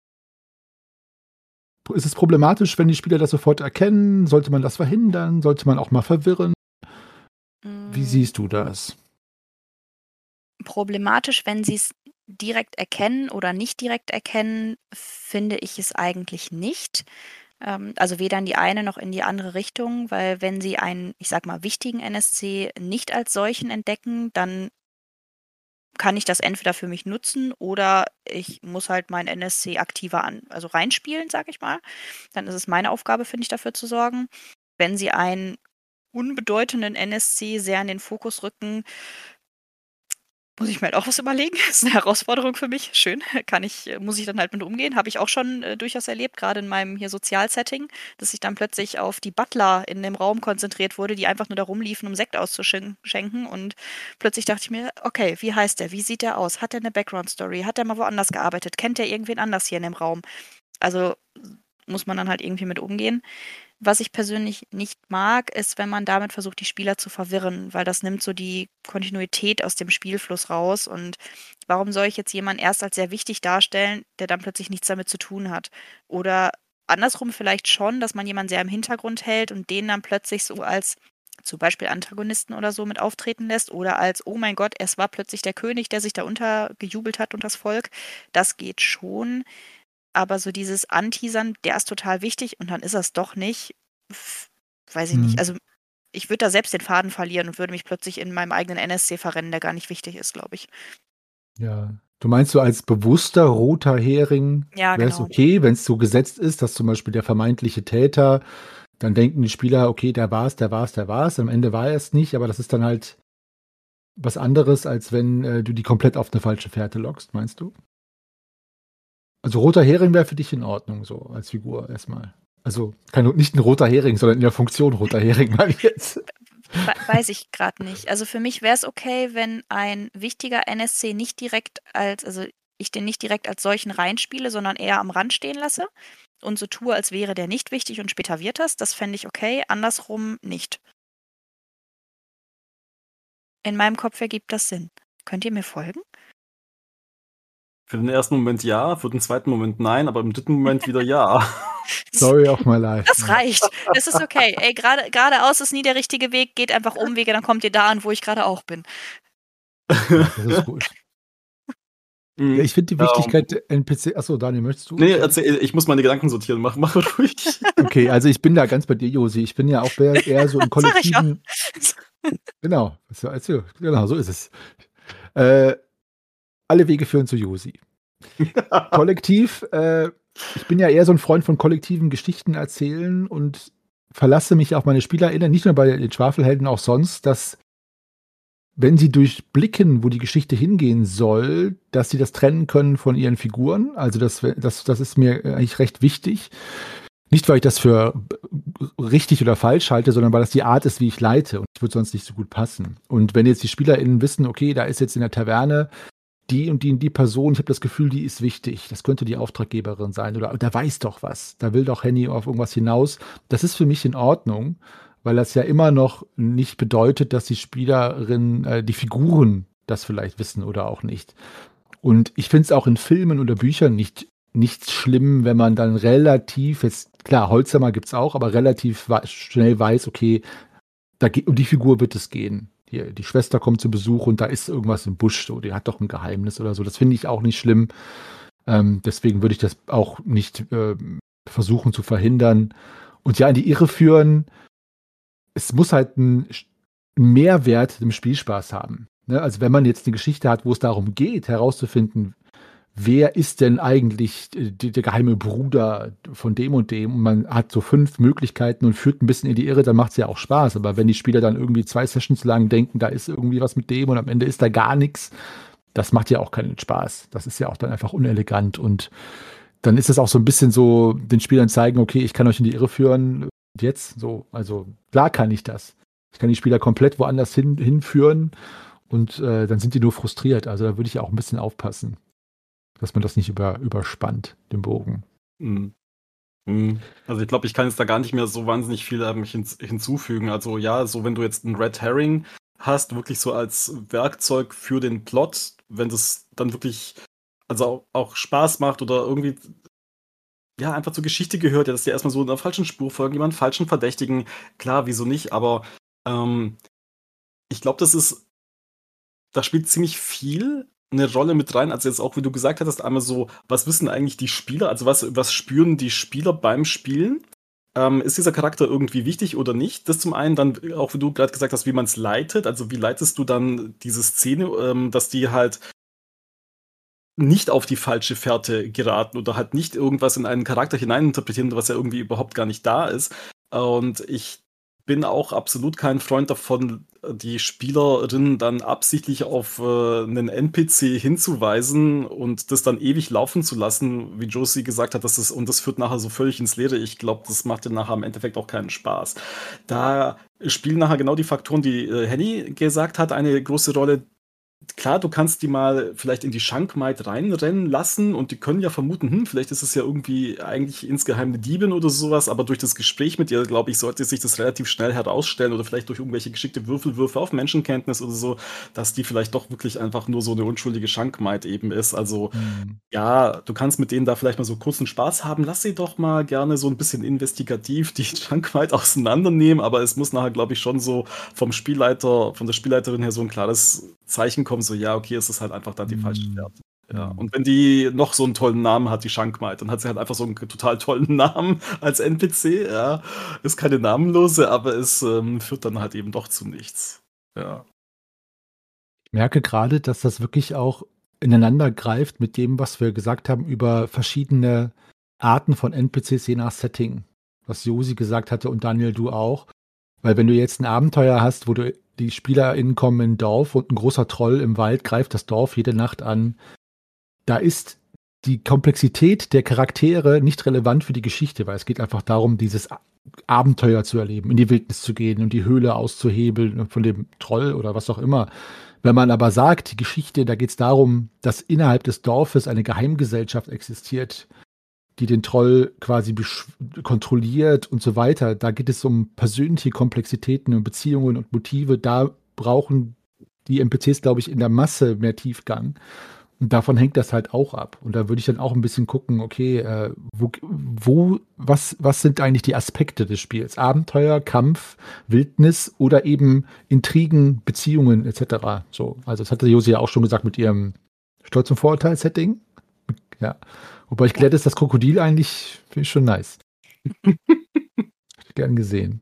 ist es problematisch, wenn die Spieler das sofort erkennen? Sollte man das verhindern? Sollte man auch mal verwirren? Wie Mm, siehst du das? Problematisch, wenn sie es direkt erkennen oder nicht direkt erkennen, finde ich es eigentlich nicht. Ähm, also weder in die eine noch in die andere Richtung, weil wenn Sie einen, ich sag mal, wichtigen N S C nicht als solchen entdecken, dann kann ich das entweder für mich nutzen oder ich muss halt mein N S C aktiver an, also reinspielen, sag ich mal. Dann ist es meine Aufgabe, finde ich, dafür zu sorgen. Wenn Sie einen unbedeutenden N S C sehr in den Fokus rücken, muss ich mir halt auch was überlegen. Das ist eine Herausforderung für mich. Schön. Kann ich, äh, muss ich dann halt mit umgehen. Habe ich auch schon äh, durchaus erlebt, gerade in meinem hier Sozialsetting, dass ich dann plötzlich auf die Butler in dem Raum konzentriert wurde, die einfach nur da rumliefen, um Sekt auszuschenken. Und plötzlich dachte ich mir, okay, wie heißt der? Wie sieht der aus? Hat er eine Background-Story? Hat er mal woanders gearbeitet? Kennt er irgendwen anders hier in dem Raum? Also muss man dann halt irgendwie mit umgehen. Was ich persönlich nicht mag, ist, wenn man damit versucht, die Spieler zu verwirren, weil das nimmt so die Kontinuität aus dem Spielfluss raus. Und warum soll ich jetzt jemanden erst als sehr wichtig darstellen, der dann plötzlich nichts damit zu tun hat? Oder andersrum vielleicht schon, dass man jemanden sehr im Hintergrund hält und den dann plötzlich so als zum Beispiel Antagonisten oder so mit auftreten lässt oder als, oh mein Gott, es war plötzlich der König, der sich da untergejubelt hat und das Volk. Das geht schon. Aber so dieses Anteasern, der ist total wichtig und dann ist er's doch nicht. F weiß ich nicht. Mhm. Also, ich würde da selbst den Faden verlieren und würde mich plötzlich in meinem eigenen N S C verrennen, der gar nicht wichtig ist, glaube ich. Ja. Du meinst so als bewusster roter Hering Ja, wäre es genau. okay, wenn es so gesetzt ist, dass zum Beispiel der vermeintliche Täter, dann denken die Spieler, okay, der war's, der war's, der war's. Am Ende war er es nicht, aber das ist dann halt was anderes, als wenn äh, du die komplett auf eine falsche Fährte lockst, meinst du? Also roter Hering wäre für dich in Ordnung, so als Figur erstmal. Also kein, nicht ein roter Hering, sondern in der Funktion roter Hering, meine ich jetzt. We weiß ich gerade nicht. Also, für mich wäre es okay, wenn ein wichtiger N S C nicht direkt als also, ich den nicht direkt als solchen reinspiele, sondern eher am Rand stehen lasse und so tue, als wäre der nicht wichtig und später wird das. Das fände ich okay, andersrum nicht. In meinem Kopf ergibt das Sinn. Könnt ihr mir folgen? Für den ersten Moment ja, für den zweiten Moment nein, aber im dritten Moment wieder ja. Story of my life. Das reicht. Das ist okay. Ey, gerade geradeaus ist nie der richtige Weg, geht einfach Umwege, dann kommt ihr da an, wo ich gerade auch bin. Das ist gut. Mhm. Ja, ich finde die Ähm, Wichtigkeit der N P C. Achso, Daniel, möchtest du? nee, erzähl, ich muss meine Gedanken sortieren. Mach, mach ruhig. Okay, also ich bin da ganz bei dir, Josi. Ich bin ja auch eher, eher so im Sag ich auch. kollektiven. Genau, so, also, genau, so ist es. Äh, alle Wege führen zu Josi. Kollektiv, äh, ich bin ja eher so ein Freund von kollektiven Geschichten erzählen und verlasse mich auf meine SpielerInnen, nicht nur bei den Schwafelhelden, auch sonst, dass wenn sie durchblicken, wo die Geschichte hingehen soll, dass sie das trennen können von ihren Figuren. Also das, das, das ist mir eigentlich recht wichtig. Nicht, weil ich das für richtig oder falsch halte, sondern weil das die Art ist, wie ich leite. Und ich würde sonst nicht so gut passen. Und wenn jetzt die SpielerInnen wissen, okay, da ist jetzt in der Taverne die und die und die Person, ich habe das Gefühl, die ist wichtig. Das könnte die Auftraggeberin sein. Oder der weiß doch was. Da will doch Henny auf irgendwas hinaus. Das ist für mich in Ordnung, weil das ja immer noch nicht bedeutet, dass die Spielerinnen, äh, die Figuren das vielleicht wissen oder auch nicht. Und ich finde es auch in Filmen oder Büchern nicht nicht schlimm, wenn man dann relativ, jetzt klar, Holzhammer gibt es auch, aber relativ schnell weiß, okay, da geht, um die Figur wird es gehen. Die, die Schwester kommt zu Besuch und da ist irgendwas im Busch, so, die hat doch ein Geheimnis oder so. Das finde ich auch nicht schlimm. Ähm, deswegen würde ich das auch nicht äh, versuchen zu verhindern. Und ja, in die Irre führen, es muss halt einen Mehrwert im Spielspaß haben. Ne? Also wenn man jetzt eine Geschichte hat, wo es darum geht, herauszufinden, wer ist denn eigentlich die, der geheime Bruder von dem und dem? Und man hat so fünf Möglichkeiten und führt ein bisschen in die Irre, dann macht es ja auch Spaß. Aber wenn die Spieler dann irgendwie zwei Sessions lang denken, da ist irgendwie was mit dem und am Ende ist da gar nichts, das macht ja auch keinen Spaß. Das ist ja auch dann einfach unelegant. Und dann ist es auch so ein bisschen so, den Spielern zeigen, okay, ich kann euch in die Irre führen. Jetzt so, also klar kann ich das. Ich kann die Spieler komplett woanders hin, hinführen und äh, dann sind die nur frustriert. Also da würde ich ja auch ein bisschen aufpassen, dass man das nicht über, überspannt, den Bogen. Mhm. Also ich glaube, ich kann jetzt da gar nicht mehr so wahnsinnig viel ähm, hin, hinzufügen. Also ja, so wenn du jetzt einen Red Herring hast, wirklich so als Werkzeug für den Plot, wenn das dann wirklich also auch, auch Spaß macht oder irgendwie ja einfach zur Geschichte gehört, ja, dass die erstmal so in einer falschen Spur folgen, jemanden falschen Verdächtigen, klar, wieso nicht, aber ähm, ich glaube, das ist da spielt ziemlich viel 'ne Rolle mit rein? Also, jetzt auch, wie du gesagt hattest, einmal so, was wissen eigentlich die Spieler? Also, was was spüren die Spieler beim Spielen? Ähm, ist dieser Charakter irgendwie wichtig oder nicht? Das zum einen, dann äh, auch wie du grad gesagt hast, wie man's leitet. Also, wie leitest du dann diese Szene, ähm, dass die halt nicht auf die falsche Fährte geraten oder halt nicht irgendwas in einen Charakter hineininterpretieren, was ja irgendwie überhaupt gar nicht da ist. Und ich bin auch absolut kein Freund davon, äh, die Spielerinnen dann absichtlich auf, äh, 'nen N P C hinzuweisen und das dann ewig laufen zu lassen, wie Josie gesagt hat, das ist und das führt nachher so völlig ins Leere. Ich glaube, das macht dann nachher im Endeffekt auch keinen Spaß. Da spielen nachher genau die Faktoren, die, äh, Henny gesagt hat, eine große Rolle. Klar, du kannst die mal vielleicht in die Schankmaid reinrennen lassen und die können ja vermuten, hm, vielleicht ist es ja irgendwie eigentlich insgeheim 'ne Diebin oder so was, aber durch das Gespräch mit ihr, glaube ich, sollte sich das relativ schnell herausstellen oder vielleicht durch irgendwelche geschickte Würfelwürfe auf Menschenkenntnis oder so, dass die vielleicht doch wirklich einfach nur so 'ne unschuldige Schankmaid eben ist. Also, Mhm. ja, du kannst mit denen da vielleicht mal so kurzen Spaß haben. Lass sie doch mal gerne so 'n bisschen investigativ die Schankmaid auseinandernehmen, aber es muss nachher, glaube ich, schon so vom Spielleiter von der Spielleiterin her so 'n klares Zeichen kommen, so: „Ja, okay, es ist halt einfach dann die falsche Mhm. Fährte.“ Ja, Mhm. und wenn die noch so 'n tollen Namen hat, die Schankmaid, dann hat sie halt einfach so 'n g total tollen Namen als N P C, ja. Ist keine Namenlose, aber es, ähm, führt dann halt eben doch zu nichts. Ja. Merke grade, dass das wirklich auch ineinander greift mit dem, was wir gesagt haben über verschiedene Arten von N P Cs je nach Setting, was Josi gesagt hatte und Daniel, du auch. Weil wenn du jetzt 'n Abenteuer hast, wo du die SpielerInnen kommen in 'n Dorf und 'n großer Troll im Wald greift das Dorf jede Nacht an, da ist die Komplexität der Charaktere nicht relevant für die Geschichte, weil es geht einfach darum, dieses A Abenteuer zu erleben, in die Wildnis zu gehen und die Höhle auszuhebeln von dem Troll oder was auch immer. Wenn man aber sagt, die Geschichte, da geht's darum, dass innerhalb des Dorfes eine Geheimgesellschaft existiert, die den Troll quasi besch kontrolliert und so weiter. Da geht es um persönliche Komplexitäten und Beziehungen und Motive. Da brauchen die N P Cs, glaube ich, in der Masse mehr Tiefgang. Und davon hängt das halt auch ab. Und da würde ich dann auch 'n bisschen gucken, okay, äh, wo g wo was was sind eigentlich die Aspekte des Spiels? Abenteuer, Kampf, Wildnis oder eben Intrigen, Beziehungen et cetera, so. Also, das hatte Josi ja auch schon gesagt mit ihrem Stolz und Vorurteil-Setting. Ja. Wobei ich Ja. Gladys das Krokodil eigentlich finde ich schon nice. Hätte ich gern gesehen.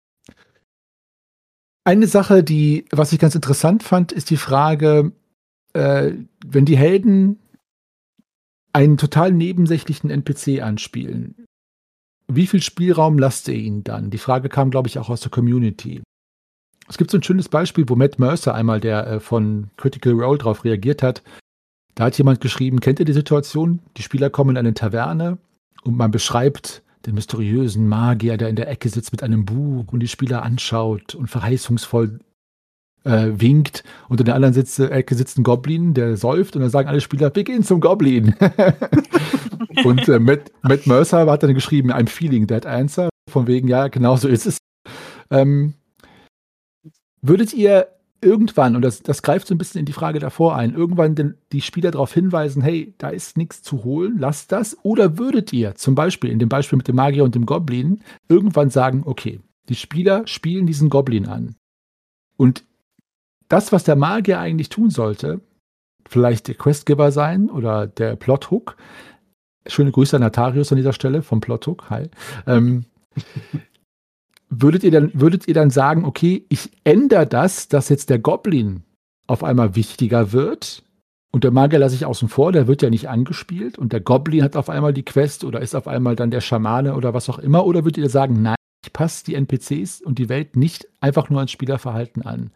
Eine Sache, die was ich ganz interessant fand, ist die Frage, äh, wenn die Helden einen total nebensächlichen N P C anspielen, wie viel Spielraum lasst ihr ihnen dann? Die Frage kam, glaube ich, auch aus der Community. Es gibt so 'n schönes Beispiel, wo Matt Mercer einmal, der, äh, von Critical Role drauf reagiert hat. Da hat jemand geschrieben: „Kennt ihr die Situation? Die Spieler kommen in eine Taverne und man beschreibt den mysteriösen Magier, der in der Ecke sitzt mit einem Buch und die Spieler anschaut und verheißungsvoll, äh, winkt. Und in der anderen Sitze Ecke sitzt 'n Goblin, der säuft und dann sagen alle Spieler: „Wir gehen zum Goblin.“ Und, äh, Matt Matt Mercer hat dann geschrieben: „I'm feeling that answer.“ Von wegen, ja, genau so ist es. Ähm würdet ihr irgendwann, und das das greift so 'n bisschen in die Frage davor ein, irgendwann denn die Spieler darauf hinweisen: „Hey, da ist nix zu holen, lasst das.“ Oder würdet ihr zum Beispiel in dem Beispiel mit dem Magier und dem Goblin irgendwann sagen: „Okay, die Spieler spielen diesen Goblin an.“ Und das, was der Magier eigentlich tun sollte, vielleicht der Questgeber sein oder der Plot-Hook. Schöne Grüße an Natarius an dieser Stelle vom Plot-Hook, hi. Ähm würdet ihr dann würdet ihr dann sagen: „Okay, ich ändere das, dass jetzt der Goblin auf einmal wichtiger wird und der Magier lasse ich außen vor, der wird ja nicht angespielt und der Goblin hat auf einmal die Quest oder ist auf einmal dann der Schamane oder was auch immer.“ Oder würdet ihr sagen: „Nein, ich passe die N P Cs und die Welt nicht einfach nur ans Spielerverhalten an?“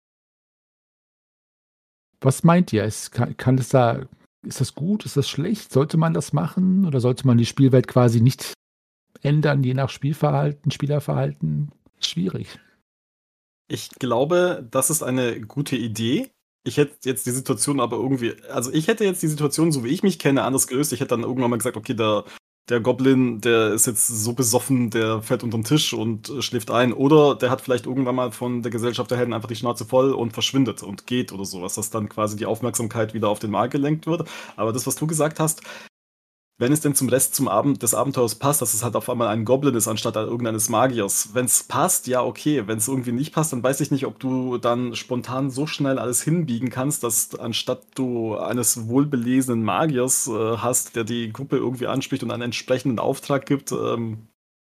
Was meint ihr? Es ka kann es da ist das gut? Ist das schlecht? Sollte man das machen oder sollte man die Spielwelt quasi nicht ändern, je nach Spielverhalten Spielerverhalten? Schwierig. Ich glaube, das ist eine gute Idee. Ich hätte jetzt die Situation aber irgendwie also, ich hätte jetzt die Situation, so wie ich mich kenne, anders gelöst. Ich hätte dann irgendwann mal gesagt: „Okay, der der Goblin, der ist jetzt so besoffen, der fällt untern Tisch und, äh, schläft ein.“ Oder der hat vielleicht irgendwann mal von der Gesellschaft der Helden einfach die Schnauze voll und verschwindet und geht oder so was, dass dann quasi die Aufmerksamkeit wieder auf den Magier gelenkt wird. Aber das, was du gesagt hast wenn es denn zum Rest zum Abend des Abenteuers passt, dass es halt auf einmal ein Goblin ist, anstatt irgendeines Magiers. Wenn es passt, ja, okay. Wenn es irgendwie nicht passt, dann weiß ich nicht, ob du dann spontan so schnell alles hinbiegen kannst, dass anstatt du eines wohlbelesenen Magiers äh, hast, der die Gruppe irgendwie anspricht und einen entsprechenden Auftrag gibt, ähm,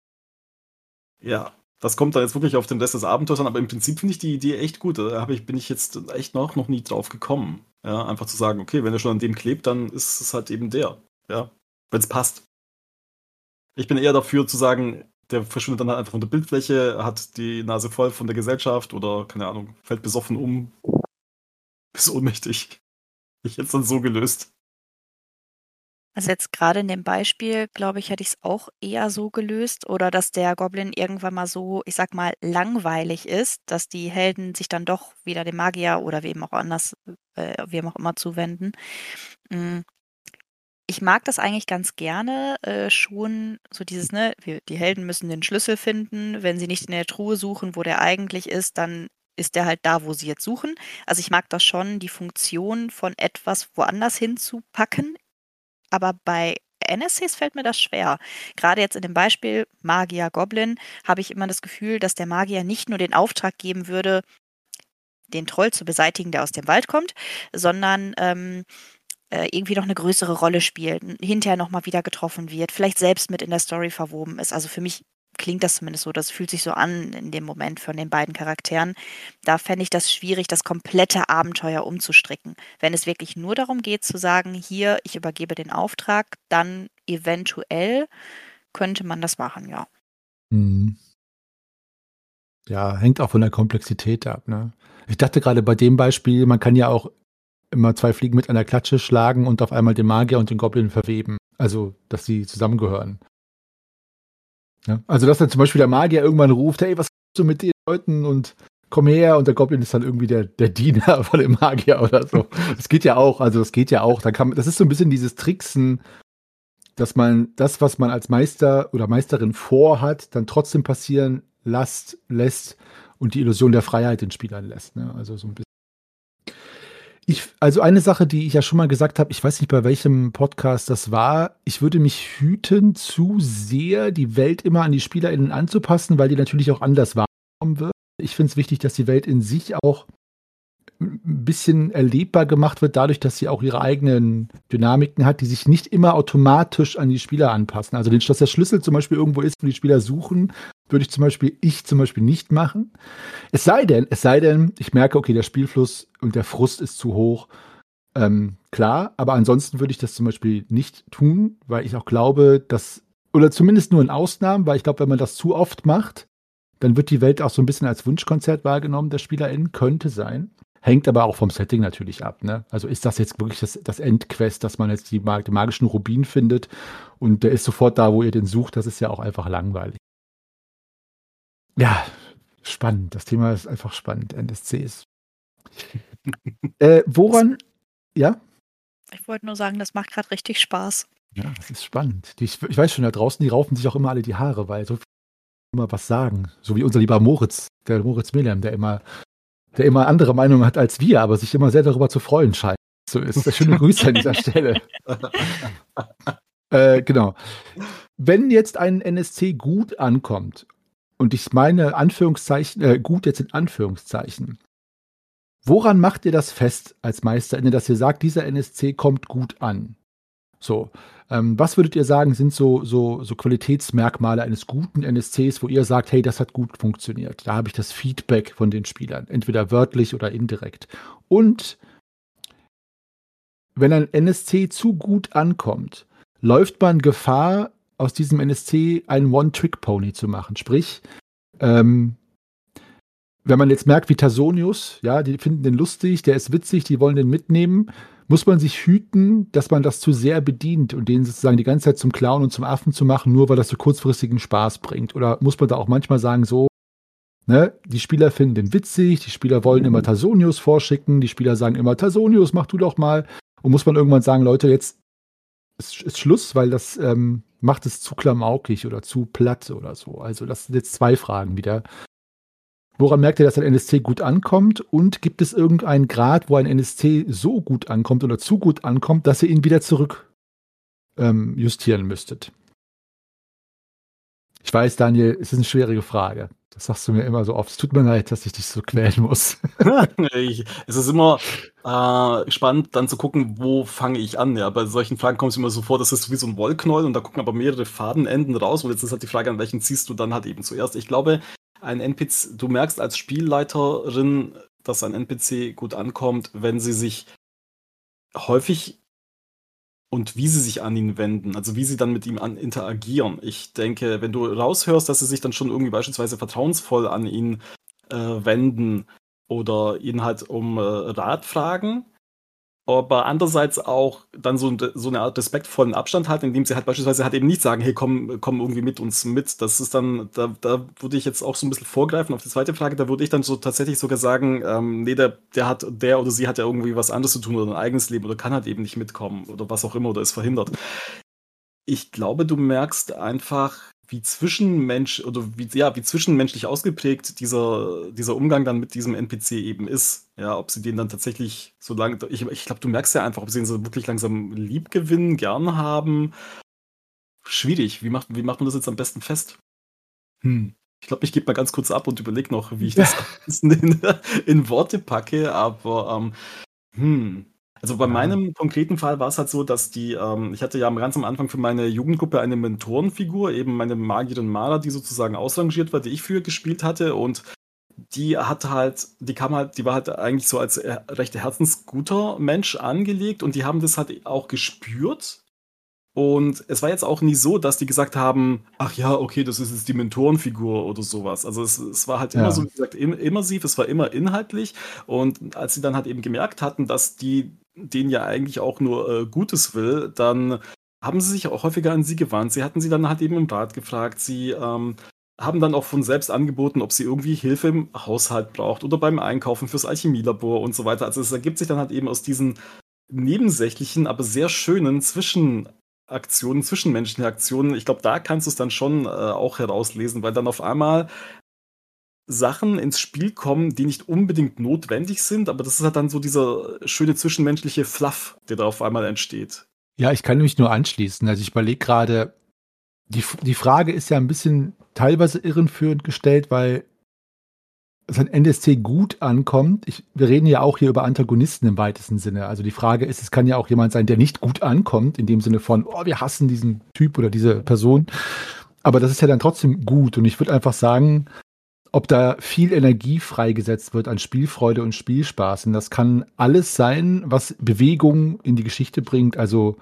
ja, das kommt dann jetzt wirklich auf den Rest des Abenteuers an, aber im Prinzip finde ich die Idee echt gut. Da hab ich, bin ich jetzt echt noch, noch nie drauf gekommen. Ja, einfach zu sagen, okay, wenn er schon an dem klebt, dann ist es halt eben der. Ja, wenn es passt. Ich bin eher dafür zu sagen, der verschwindet dann halt einfach von der Bildfläche, hat die Nase voll von der Gesellschaft oder, keine Ahnung, fällt besoffen um, ist ohnmächtig. Ich hätte es dann so gelöst. Also jetzt gerade in dem Beispiel, glaube ich, hätte ich es auch eher so gelöst oder dass der Goblin irgendwann mal so, ich sag mal, langweilig ist, dass die Helden sich dann doch wieder dem Magier oder wem auch anders, äh, wem auch immer zuwenden. Mm. Ich mag das eigentlich ganz gerne, äh, schon so dieses, ne, wir, die Helden müssen den Schlüssel finden. Wenn sie nicht in der Truhe suchen, wo der eigentlich ist, dann ist der halt da, wo sie jetzt suchen. Also ich mag das schon, die Funktion von etwas woanders hinzupacken. Aber bei N S Cs fällt mir das schwer. Gerade jetzt in dem Beispiel Magier Goblin habe ich immer das Gefühl, dass der Magier nicht nur den Auftrag geben würde, den Troll zu beseitigen, der aus dem Wald kommt, sondern ähm, äh, irgendwie noch eine größere Rolle spielt, n- hinterher nochmal wieder getroffen wird, vielleicht selbst mit in der Story verwoben ist. Also für mich klingt das zumindest so, das fühlt sich so an in dem Moment von den beiden Charakteren. Da fände ich das schwierig, das komplette Abenteuer umzustricken. Wenn es wirklich nur darum geht zu sagen, hier, ich übergebe den Auftrag, dann eventuell könnte man das machen, ja. Mhm. Ja, hängt auch von der Komplexität ab, ne? Ich dachte gerade bei dem Beispiel, man kann ja auch immer zwei Fliegen mit einer Klatsche schlagen und auf einmal den Magier und den Goblin verweben. Also, dass sie zusammengehören. Ja? Also, dass dann zum Beispiel der Magier irgendwann ruft, hey, was machst du mit den Leuten und komm her und der Goblin ist dann irgendwie der, der Diener von dem Magier oder so. Das geht ja auch, also das geht ja auch. Da kann, das ist so ein bisschen dieses Tricksen, dass man das, was man als Meister oder Meisterin vorhat, dann trotzdem passieren lässt, lässt und die Illusion der Freiheit den Spielern lässt. Ne? Also so ein bisschen. Ich, also eine Sache, die ich ja schon mal gesagt habe, ich weiß nicht, bei welchem Podcast das war, ich würde mich hüten, zu sehr die Welt immer an die SpielerInnen anzupassen, weil die natürlich auch anders wahrgenommen wird. Ich finde es wichtig, dass die Welt in sich auch ein bisschen erlebbar gemacht wird, dadurch, dass sie auch ihre eigenen Dynamiken hat, die sich nicht immer automatisch an die Spieler anpassen. Also, den, dass der Schlüssel zum Beispiel irgendwo ist, wo die Spieler suchen, würde ich zum Beispiel, ich zum Beispiel nicht machen. Es sei denn, es sei denn, ich merke, okay, der Spielfluss und der Frust ist zu hoch. Ähm, klar, aber ansonsten würde ich das zum Beispiel nicht tun, weil ich auch glaube, dass, oder zumindest nur in Ausnahmen, weil ich glaube, wenn man das zu oft macht, dann wird die Welt auch so ein bisschen als Wunschkonzert wahrgenommen der SpielerInnen, könnte sein. Hängt aber auch vom Setting natürlich ab. Ne? Also ist das jetzt wirklich das, das Endquest, dass man jetzt die, mag- den magischen Rubin findet und der ist sofort da, wo ihr den sucht, das ist ja auch einfach langweilig. Ja, spannend. Das Thema ist einfach spannend, N S Cs. Äh, woran, ja? Ich wollte nur sagen, das macht gerade richtig Spaß. Ja, das ist spannend. Die, ich ich weiß schon, da draußen, die raufen sich auch immer alle die Haare, weil so viel immer was sagen. So wie unser lieber Moritz, der Moritz Melem, der immer, der immer andere Meinungen hat als wir, aber sich immer sehr darüber zu freuen scheint. So ist. Schöne Grüße an dieser Stelle. Äh, genau. Wenn jetzt ein N S C gut ankommt, und ich meine Anführungszeichen, äh, gut jetzt in Anführungszeichen, woran macht ihr das fest als Meisterin, dass ihr sagt, dieser N S C kommt gut an? So, ähm, was würdet ihr sagen, sind so, so, so Qualitätsmerkmale eines guten N S Cs, wo ihr sagt, hey, das hat gut funktioniert. Da habe ich das Feedback von den Spielern, entweder wörtlich oder indirekt. Und wenn ein N S C zu gut ankommt, läuft man Gefahr, aus diesem N S C einen One-Trick-Pony zu machen. Sprich, ähm, wenn man jetzt merkt, wie Tasonius, ja, die finden den lustig, der ist witzig, die wollen den mitnehmen, muss man sich hüten, dass man das zu sehr bedient und den sozusagen die ganze Zeit zum Clown und zum Affen zu machen, nur weil das so kurzfristigen Spaß bringt. Oder muss man da auch manchmal sagen, so, ne, die Spieler finden den witzig, die Spieler wollen immer Tasonius vorschicken, die Spieler sagen immer, Tasonius, mach du doch mal. Und muss man irgendwann sagen, Leute, jetzt ist, ist Schluss, weil das ähm, macht es zu klamaukig oder zu platt oder so. Also das sind jetzt zwei Fragen wieder. Woran merkt ihr, dass ein N S C gut ankommt? Und gibt es irgendeinen Grad, wo ein N S C so gut ankommt oder zu gut ankommt, dass ihr ihn wieder zurückholt? ähm, justieren müsstet? Ich weiß, Daniel, es ist eine schwierige Frage. Das sagst du mir immer so oft. Es tut mir leid, dass ich dich so quälen muss. Ich, es ist immer äh, spannend, dann zu gucken, wo fange ich an. Ja, bei solchen Fragen kommt es immer so vor, das ist wie so ein Wollknäuel und da gucken aber mehrere Fadenenden raus. Und jetzt ist halt die Frage, an welchen ziehst du dann halt eben zuerst. Ich glaube, ein N P C, du merkst als Spielleiterin, dass ein N P C gut ankommt, wenn sie sich häufig und wie sie sich an ihn wenden, also wie sie dann mit ihm an interagieren. Ich denke, wenn du raushörst, dass sie sich dann schon irgendwie beispielsweise vertrauensvoll an ihn äh, wenden oder ihn halt um äh, Rat fragen, aber andererseits auch dann so, so eine Art respektvollen Abstand halten, indem sie halt beispielsweise halt eben nicht sagen, hey, komm, komm irgendwie mit uns mit. Das ist dann, da, da würde ich jetzt auch so ein bisschen vorgreifen auf die zweite Frage, da würde ich dann so tatsächlich sogar sagen, ähm, nee, der, der hat, der oder sie hat ja irgendwie was anderes zu tun oder ein eigenes Leben oder kann halt eben nicht mitkommen oder was auch immer oder ist verhindert. Ich glaube, du merkst einfach, wie zwischenmensch oder wie, ja, wie zwischenmenschlich ausgeprägt dieser, dieser Umgang dann mit diesem N P C eben ist. Ja, ob sie den dann tatsächlich so lange, ich, ich glaube, du merkst ja einfach, ob sie ihn so wirklich langsam lieb gewinnen, gern haben. Schwierig. Wie macht, wie macht man das jetzt am besten fest? Hm. Ich glaube, ich gebe mal ganz kurz ab und überlege noch, wie ich das am besten in, in Worte packe, aber ähm, hm. Also bei Ja. meinem konkreten Fall war es halt so, dass die, ähm, ich hatte ja ganz am Anfang für meine Jugendgruppe eine Mentorenfigur, eben meine Magierin Mara, die sozusagen ausrangiert war, die ich früher gespielt hatte und die hat halt, die kam halt, die war halt eigentlich so als äh, recht herzensguter Mensch angelegt und die haben das halt auch gespürt. Und es war jetzt auch nie so, dass die gesagt haben, ach ja, okay, das ist jetzt die Mentorenfigur oder sowas. Also es, es war halt immer Ja. so, wie gesagt, im, immersiv, es war immer inhaltlich. Und als sie dann halt eben gemerkt hatten, dass die denen ja eigentlich auch nur äh, Gutes will, dann haben sie sich auch häufiger an sie gewandt. Sie hatten sie dann halt eben im Rat gefragt. Sie ähm, haben dann auch von selbst angeboten, ob sie irgendwie Hilfe im Haushalt braucht oder beim Einkaufen fürs Alchemielabor und so weiter. Also es ergibt sich dann halt eben aus diesen nebensächlichen, aber sehr schönen Zwischenaktionen, zwischenmenschlichen Aktionen. Ich glaube, da kannst du es dann schon äh, auch herauslesen, weil dann auf einmal Sachen ins Spiel kommen, die nicht unbedingt notwendig sind, aber das ist halt dann so dieser schöne zwischenmenschliche Fluff, der da auf einmal entsteht. Ja, ich kann mich nur anschließen. Also ich überlege gerade, die, die Frage ist ja ein bisschen teilweise irreführend gestellt, weil es an N S C gut ankommt. Ich, wir reden ja auch hier über Antagonisten im weitesten Sinne. Also die Frage ist, es kann ja auch jemand sein, der nicht gut ankommt, in dem Sinne von, oh, wir hassen diesen Typ oder diese Person. Aber das ist ja dann trotzdem gut. Und ich würde einfach sagen, ob da viel Energie freigesetzt wird an Spielfreude und Spielspaß. Und das kann alles sein, was Bewegung in die Geschichte bringt. Also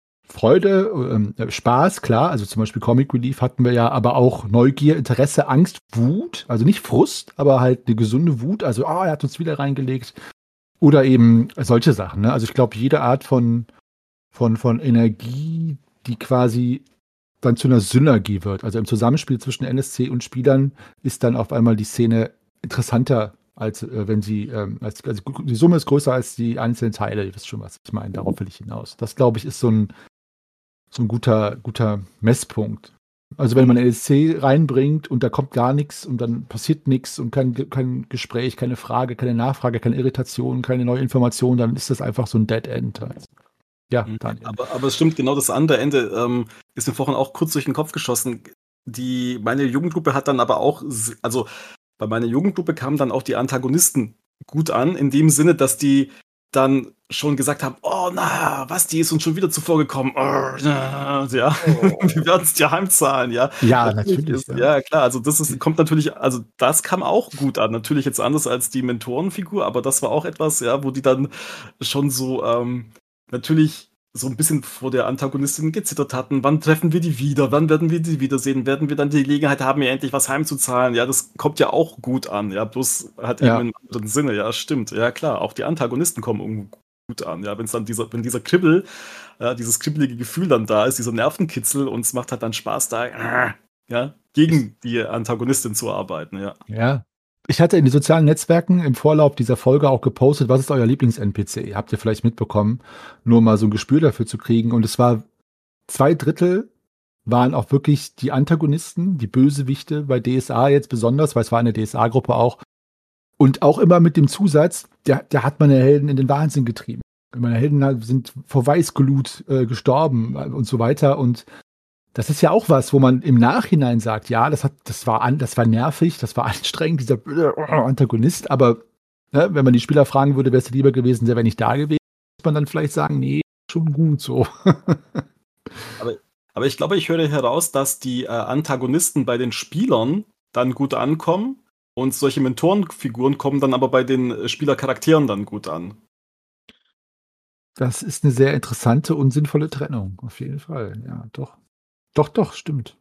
Freude, ähm, Spaß, klar. Also zum Beispiel Comic Relief hatten wir ja, aber auch Neugier, Interesse, Angst, Wut. Also nicht Frust, aber halt eine gesunde Wut. Also, ah, oh, er hat uns wieder reingelegt. Oder eben solche Sachen. Ne? Also ich glaube, jede Art von, von, von Energie, die quasi dann zu einer Synergie wird. Also im Zusammenspiel zwischen N S C und Spielern ist dann auf einmal die Szene interessanter, als äh, wenn sie, ähm, als, also die Summe ist größer als die einzelnen Teile. Ihr wisst schon, was ich meine. Darauf will ich hinaus. Das, glaube ich, ist so ein, so ein guter, guter Messpunkt. Also wenn man N S C reinbringt und da kommt gar nichts und dann passiert nichts und kein, kein Gespräch, keine Frage, keine Nachfrage, keine Irritation, keine neue Information, dann ist das einfach so ein Dead End. Also. Ja, Daniel. Aber, aber es stimmt, genau das andere Ende ähm, ist mir vorhin auch kurz durch den Kopf geschossen. Die, meine Jugendgruppe hat dann aber auch, also bei meiner Jugendgruppe kamen dann auch die Antagonisten gut an, in dem Sinne, dass die dann schon gesagt haben, oh, na, was, die ist uns schon wieder zuvor gekommen. Oh, ja, oh. Wir werden es dir heimzahlen, ja. Ja, natürlich. natürlich ist, ja. ja, klar, also das ist, kommt natürlich, also das kam auch gut an. Natürlich jetzt anders als die Mentorenfigur, aber das war auch etwas, ja, wo die dann schon so, ähm, natürlich so ein bisschen vor der Antagonistin gezittert hatten. Wann treffen wir die wieder? Wann werden wir die wiedersehen? Werden wir dann die Gelegenheit haben, ihr endlich was heimzuzahlen? Ja, das kommt ja auch gut an. Ja, bloß hat Ja. eben im anderen Sinne. Ja, stimmt. Ja, klar. Auch die Antagonisten kommen irgendwo gut an. Ja, wenn es dann dieser, wenn dieser Kribbel, ja, dieses kribbelige Gefühl dann da ist, dieser Nervenkitzel und es macht halt dann Spaß da, äh, ja, gegen die Antagonistin zu arbeiten. Ja. Ja. Ich hatte in den sozialen Netzwerken im Vorlauf dieser Folge auch gepostet, was ist euer Lieblings-N P C? Habt ihr vielleicht mitbekommen, nur mal so ein Gespür dafür zu kriegen. Und es war zwei Drittel waren auch wirklich die Antagonisten, die Bösewichte bei D S A jetzt besonders, weil es war eine D S A-Gruppe auch. Und auch immer mit dem Zusatz, der, der hat meine Helden in den Wahnsinn getrieben. Meine Helden halt sind vor Weißglut äh, gestorben äh, und so weiter. Und das ist ja auch was, wo man im Nachhinein sagt, ja, das hat, das war an, das war nervig, das war anstrengend, dieser blöde Antagonist. Aber ne, wenn man die Spieler fragen würde, wäre es lieber gewesen, der wäre nicht da gewesen, muss man dann vielleicht sagen, nee, schon gut so. Aber, aber ich glaube, ich höre heraus, dass die äh, Antagonisten bei den Spielern dann gut ankommen und solche Mentorenfiguren kommen dann aber bei den äh, Spielercharakteren dann gut an. Das ist eine sehr interessante und sinnvolle Trennung, auf jeden Fall. Ja, doch. Doch, doch, stimmt.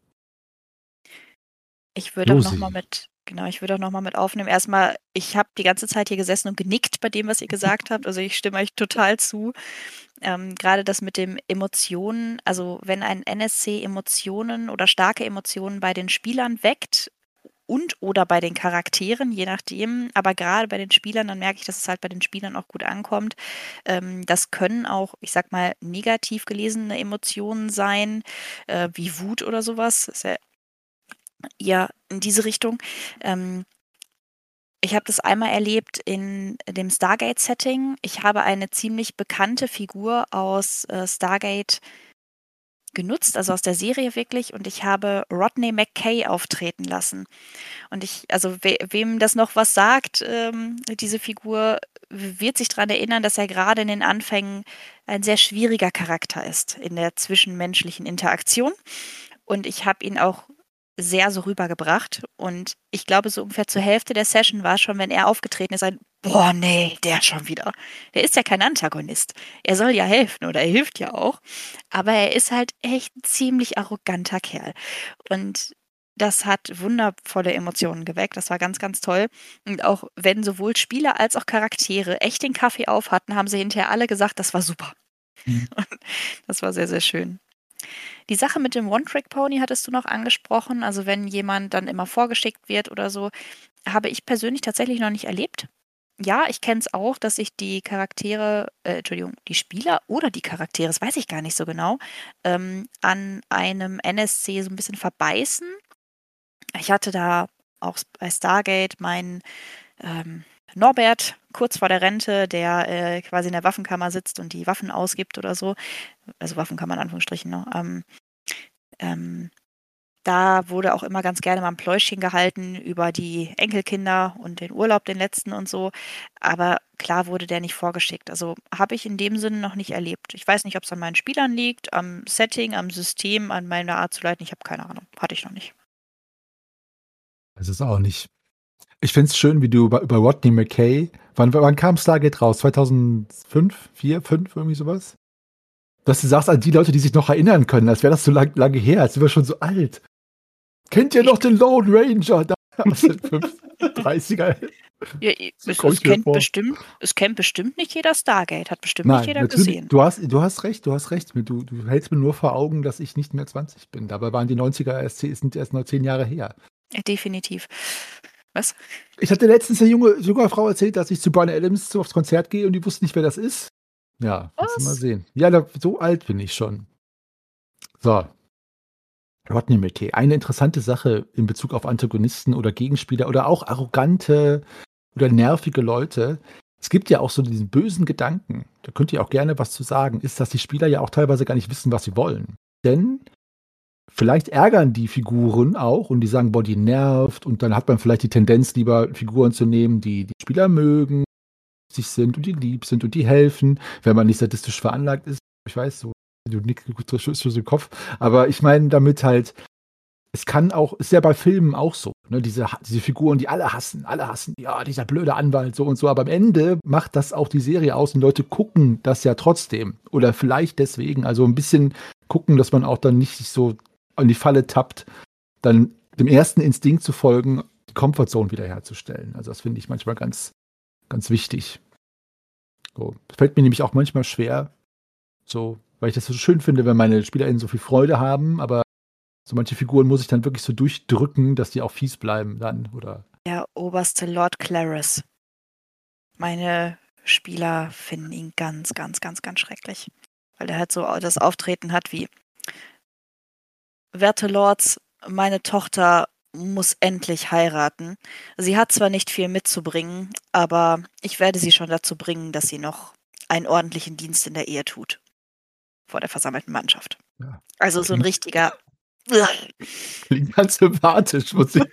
Ich würde auch noch Josi. mal mit genau, ich würde auch noch mal mit aufnehmen. Erstmal, ich habe die ganze Zeit hier gesessen und genickt bei dem, was ihr gesagt habt. Also, ich stimme euch total zu. Ähm, grade das mit dem Emotionen, also, wenn ein N S C Emotionen oder starke Emotionen bei den Spielern weckt und oder bei den Charakteren, je nachdem, aber gerade bei den Spielern, dann merke ich, dass es halt bei den Spielern auch gut ankommt. Ähm, das können auch, ich sage mal, negativ gelesene Emotionen sein, äh, wie Wut oder sowas. Ist ja eher in diese Richtung. Ähm, ich habe das einmal erlebt in dem Stargate-Setting. Ich habe eine ziemlich bekannte Figur aus äh, Stargate genutzt, also aus der Serie wirklich, und ich habe Rodney McKay auftreten lassen. Und ich, also we wem das noch was sagt, ähm, diese Figur, wird sich daran erinnern, dass er gerade in den Anfängen ein sehr schwieriger Charakter ist in der zwischenmenschlichen Interaktion. Und ich habe ihn auch sehr so rübergebracht. Und ich glaube, so ungefähr zur Hälfte der Session war schon, wenn er aufgetreten ist, ein Boah, nee, der schon wieder. Der ist ja kein Antagonist. Er soll ja helfen oder er hilft ja auch. Aber er ist halt echt ein ziemlich arroganter Kerl. Und das hat wundervolle Emotionen geweckt. Das war ganz, ganz toll. Und auch wenn sowohl Spieler als auch Charaktere echt den Kaffee auf hatten, haben sie hinterher alle gesagt, das war super. Mhm. Das war sehr, sehr schön. Die Sache mit dem One-Trick-Pony hattest du noch angesprochen. Also wenn jemand dann immer vorgeschickt wird oder so, habe ich persönlich tatsächlich noch nicht erlebt. Ja, ich kenne es auch, dass sich die Charaktere, äh, Entschuldigung, die Spieler oder die Charaktere, das weiß ich gar nicht so genau, ähm, an einem N S C so ein bisschen verbeißen. Ich hatte da auch bei Stargate meinen ähm, Norbert kurz vor der Rente, der äh, quasi in der Waffenkammer sitzt und die Waffen ausgibt oder so. Also Waffenkammer in Anführungsstrichen, ne? Ähm, ähm, da wurde auch immer ganz gerne mal ein Pläuschchen gehalten über die Enkelkinder und den Urlaub, den letzten und so. Aber klar wurde der nicht vorgeschickt. Also habe ich in dem Sinne noch nicht erlebt. Ich weiß nicht, ob es an meinen Spielern liegt, am Setting, am System, an meiner Art zu leiten. Ich habe keine Ahnung. Hatte ich noch nicht. Das ist auch nicht. Ich finde es schön, wie du über, über Rodney McKay. Wann, wann kam Stargate raus? zweitausendfünf, vier, fünf, irgendwie sowas? Dass du sagst an die Leute, die sich noch erinnern können, als wäre das so lang, lange her, als sind wir schon so alt. Kennt ihr Ich, noch den Lone Ranger da aus den dreißiger? ja, So es, komme es ich mir kennt vor. bestimmt, es kennt bestimmt nicht jeder Stargate, hat bestimmt nicht Nein, jeder natürlich, gesehen. du hast, du hast recht, du hast recht. Du, du hältst mir nur vor Augen, dass ich nicht mehr zwanzig bin. Dabei waren die neunziger erst, sind erst nur zehn Jahre her. Ja, definitiv. Was? Ich hatte letztens eine junge, junge Frau erzählt, dass ich zu Bryan Adams aufs Konzert gehe und die wusste nicht, wer das ist. Ja, kannst du mal Was? sehen. Ja, da, so alt bin ich schon. So, Rodney McKay. Eine interessante Sache in Bezug auf Antagonisten oder Gegenspieler oder auch arrogante oder nervige Leute. Es gibt ja auch so diesen bösen Gedanken, da könnt ihr auch gerne was zu sagen, ist, dass die Spieler ja auch teilweise gar nicht wissen, was sie wollen. Denn vielleicht ärgern die Figuren auch und die sagen, boah, die nervt und dann hat man vielleicht die Tendenz, lieber Figuren zu nehmen, die die Spieler mögen, die sind und die lieb sind und die helfen, wenn man nicht sadistisch veranlagt ist. Ich weiß, so, du nickst schon den Kopf, aber ich meine damit halt, es kann auch, ist ja bei Filmen auch so, ne, diese, diese Figuren, die alle hassen, alle hassen, ja, dieser blöde Anwalt, so und so, aber am Ende macht das auch die Serie aus und Leute gucken das ja trotzdem oder vielleicht deswegen, also ein bisschen gucken, dass man auch dann nicht sich so in die Falle tappt, dann dem ersten Instinkt zu folgen, die Comfortzone wiederherzustellen. Also das finde ich manchmal ganz, ganz wichtig. So, fällt mir nämlich auch manchmal schwer, so, weil ich das so schön finde, wenn meine SpielerInnen so viel Freude haben, aber so manche Figuren muss ich dann wirklich so durchdrücken, dass die auch fies bleiben dann, oder? Der oberste Lord Clarus. Meine Spieler finden ihn ganz, ganz, ganz, ganz schrecklich. Weil er halt so das Auftreten hat wie: Werte Lords, meine Tochter muss endlich heiraten. Sie hat zwar nicht viel mitzubringen, aber ich werde sie schon dazu bringen, dass sie noch einen ordentlichen Dienst in der Ehe tut. Vor der versammelten Mannschaft. Ja. Also so ein richtiger... Klingt ganz sympathisch, muss ich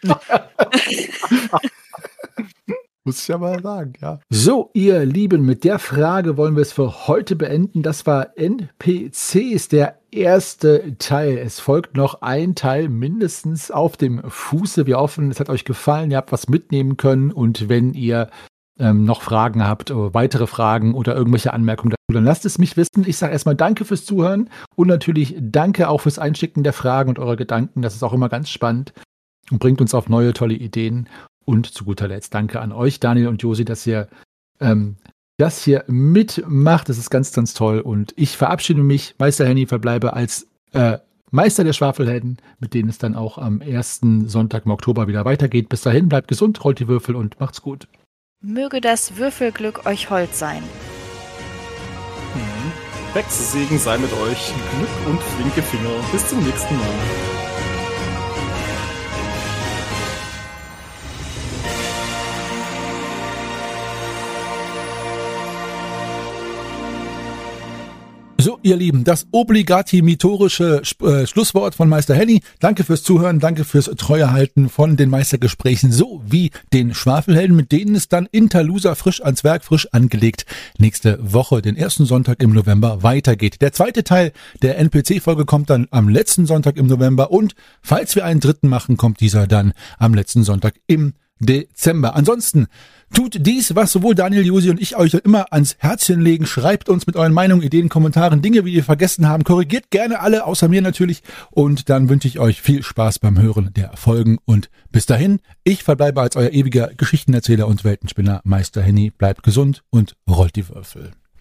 Muss ich ja mal sagen, ja. So, ihr Lieben, mit der Frage wollen wir es für heute beenden. Das war N P Cs, der erste Teil. Es folgt noch ein Teil mindestens auf dem Fuße. Wir hoffen, es hat euch gefallen, ihr habt was mitnehmen können. Und wenn ihr ähm, noch Fragen habt, oder weitere Fragen oder irgendwelche Anmerkungen dazu, dann lasst es mich wissen. Ich sage erstmal danke fürs Zuhören und natürlich danke auch fürs Einschicken der Fragen und eurer Gedanken. Das ist auch immer ganz spannend und bringt uns auf neue, tolle Ideen. Und zu guter Letzt danke an euch, Daniel und Josi, dass ihr ähm, das hier mitmacht. Das ist ganz, ganz toll. Und ich verabschiede mich, Meister Henny, verbleibe als äh, Meister der Schwafelhelden, mit denen es dann auch am ersten Sonntag im Oktober wieder weitergeht. Bis dahin, bleibt gesund, rollt die Würfel und macht's gut. Möge das Würfelglück euch hold sein. Mhm. Wechselsegen sei mit euch. Glück und flinke Finger. Bis zum nächsten Mal. So, ihr Lieben, das obligatimitorische äh, Schlusswort von Meister Henny. Danke fürs Zuhören, danke fürs Treuehalten von den Meistergesprächen sowie den Schwafelhelden, mit denen es dann Interlusa frisch ans Werk, frisch angelegt, nächste Woche, den ersten Sonntag im November, weitergeht. Der zweite Teil der N P C-Folge kommt dann am letzten Sonntag im November und falls wir einen dritten machen, kommt dieser dann am letzten Sonntag im Dezember. Ansonsten tut dies, was sowohl Daniel, Josi und ich euch immer ans Herzchen legen. Schreibt uns mit euren Meinungen, Ideen, Kommentaren, Dinge, wie wir vergessen haben. Korrigiert gerne alle, außer mir natürlich. Und dann wünsche ich euch viel Spaß beim Hören der Folgen. Und bis dahin, ich verbleibe als euer ewiger Geschichtenerzähler und Weltenspinner Meister Henny. Bleibt gesund und rollt die Würfel.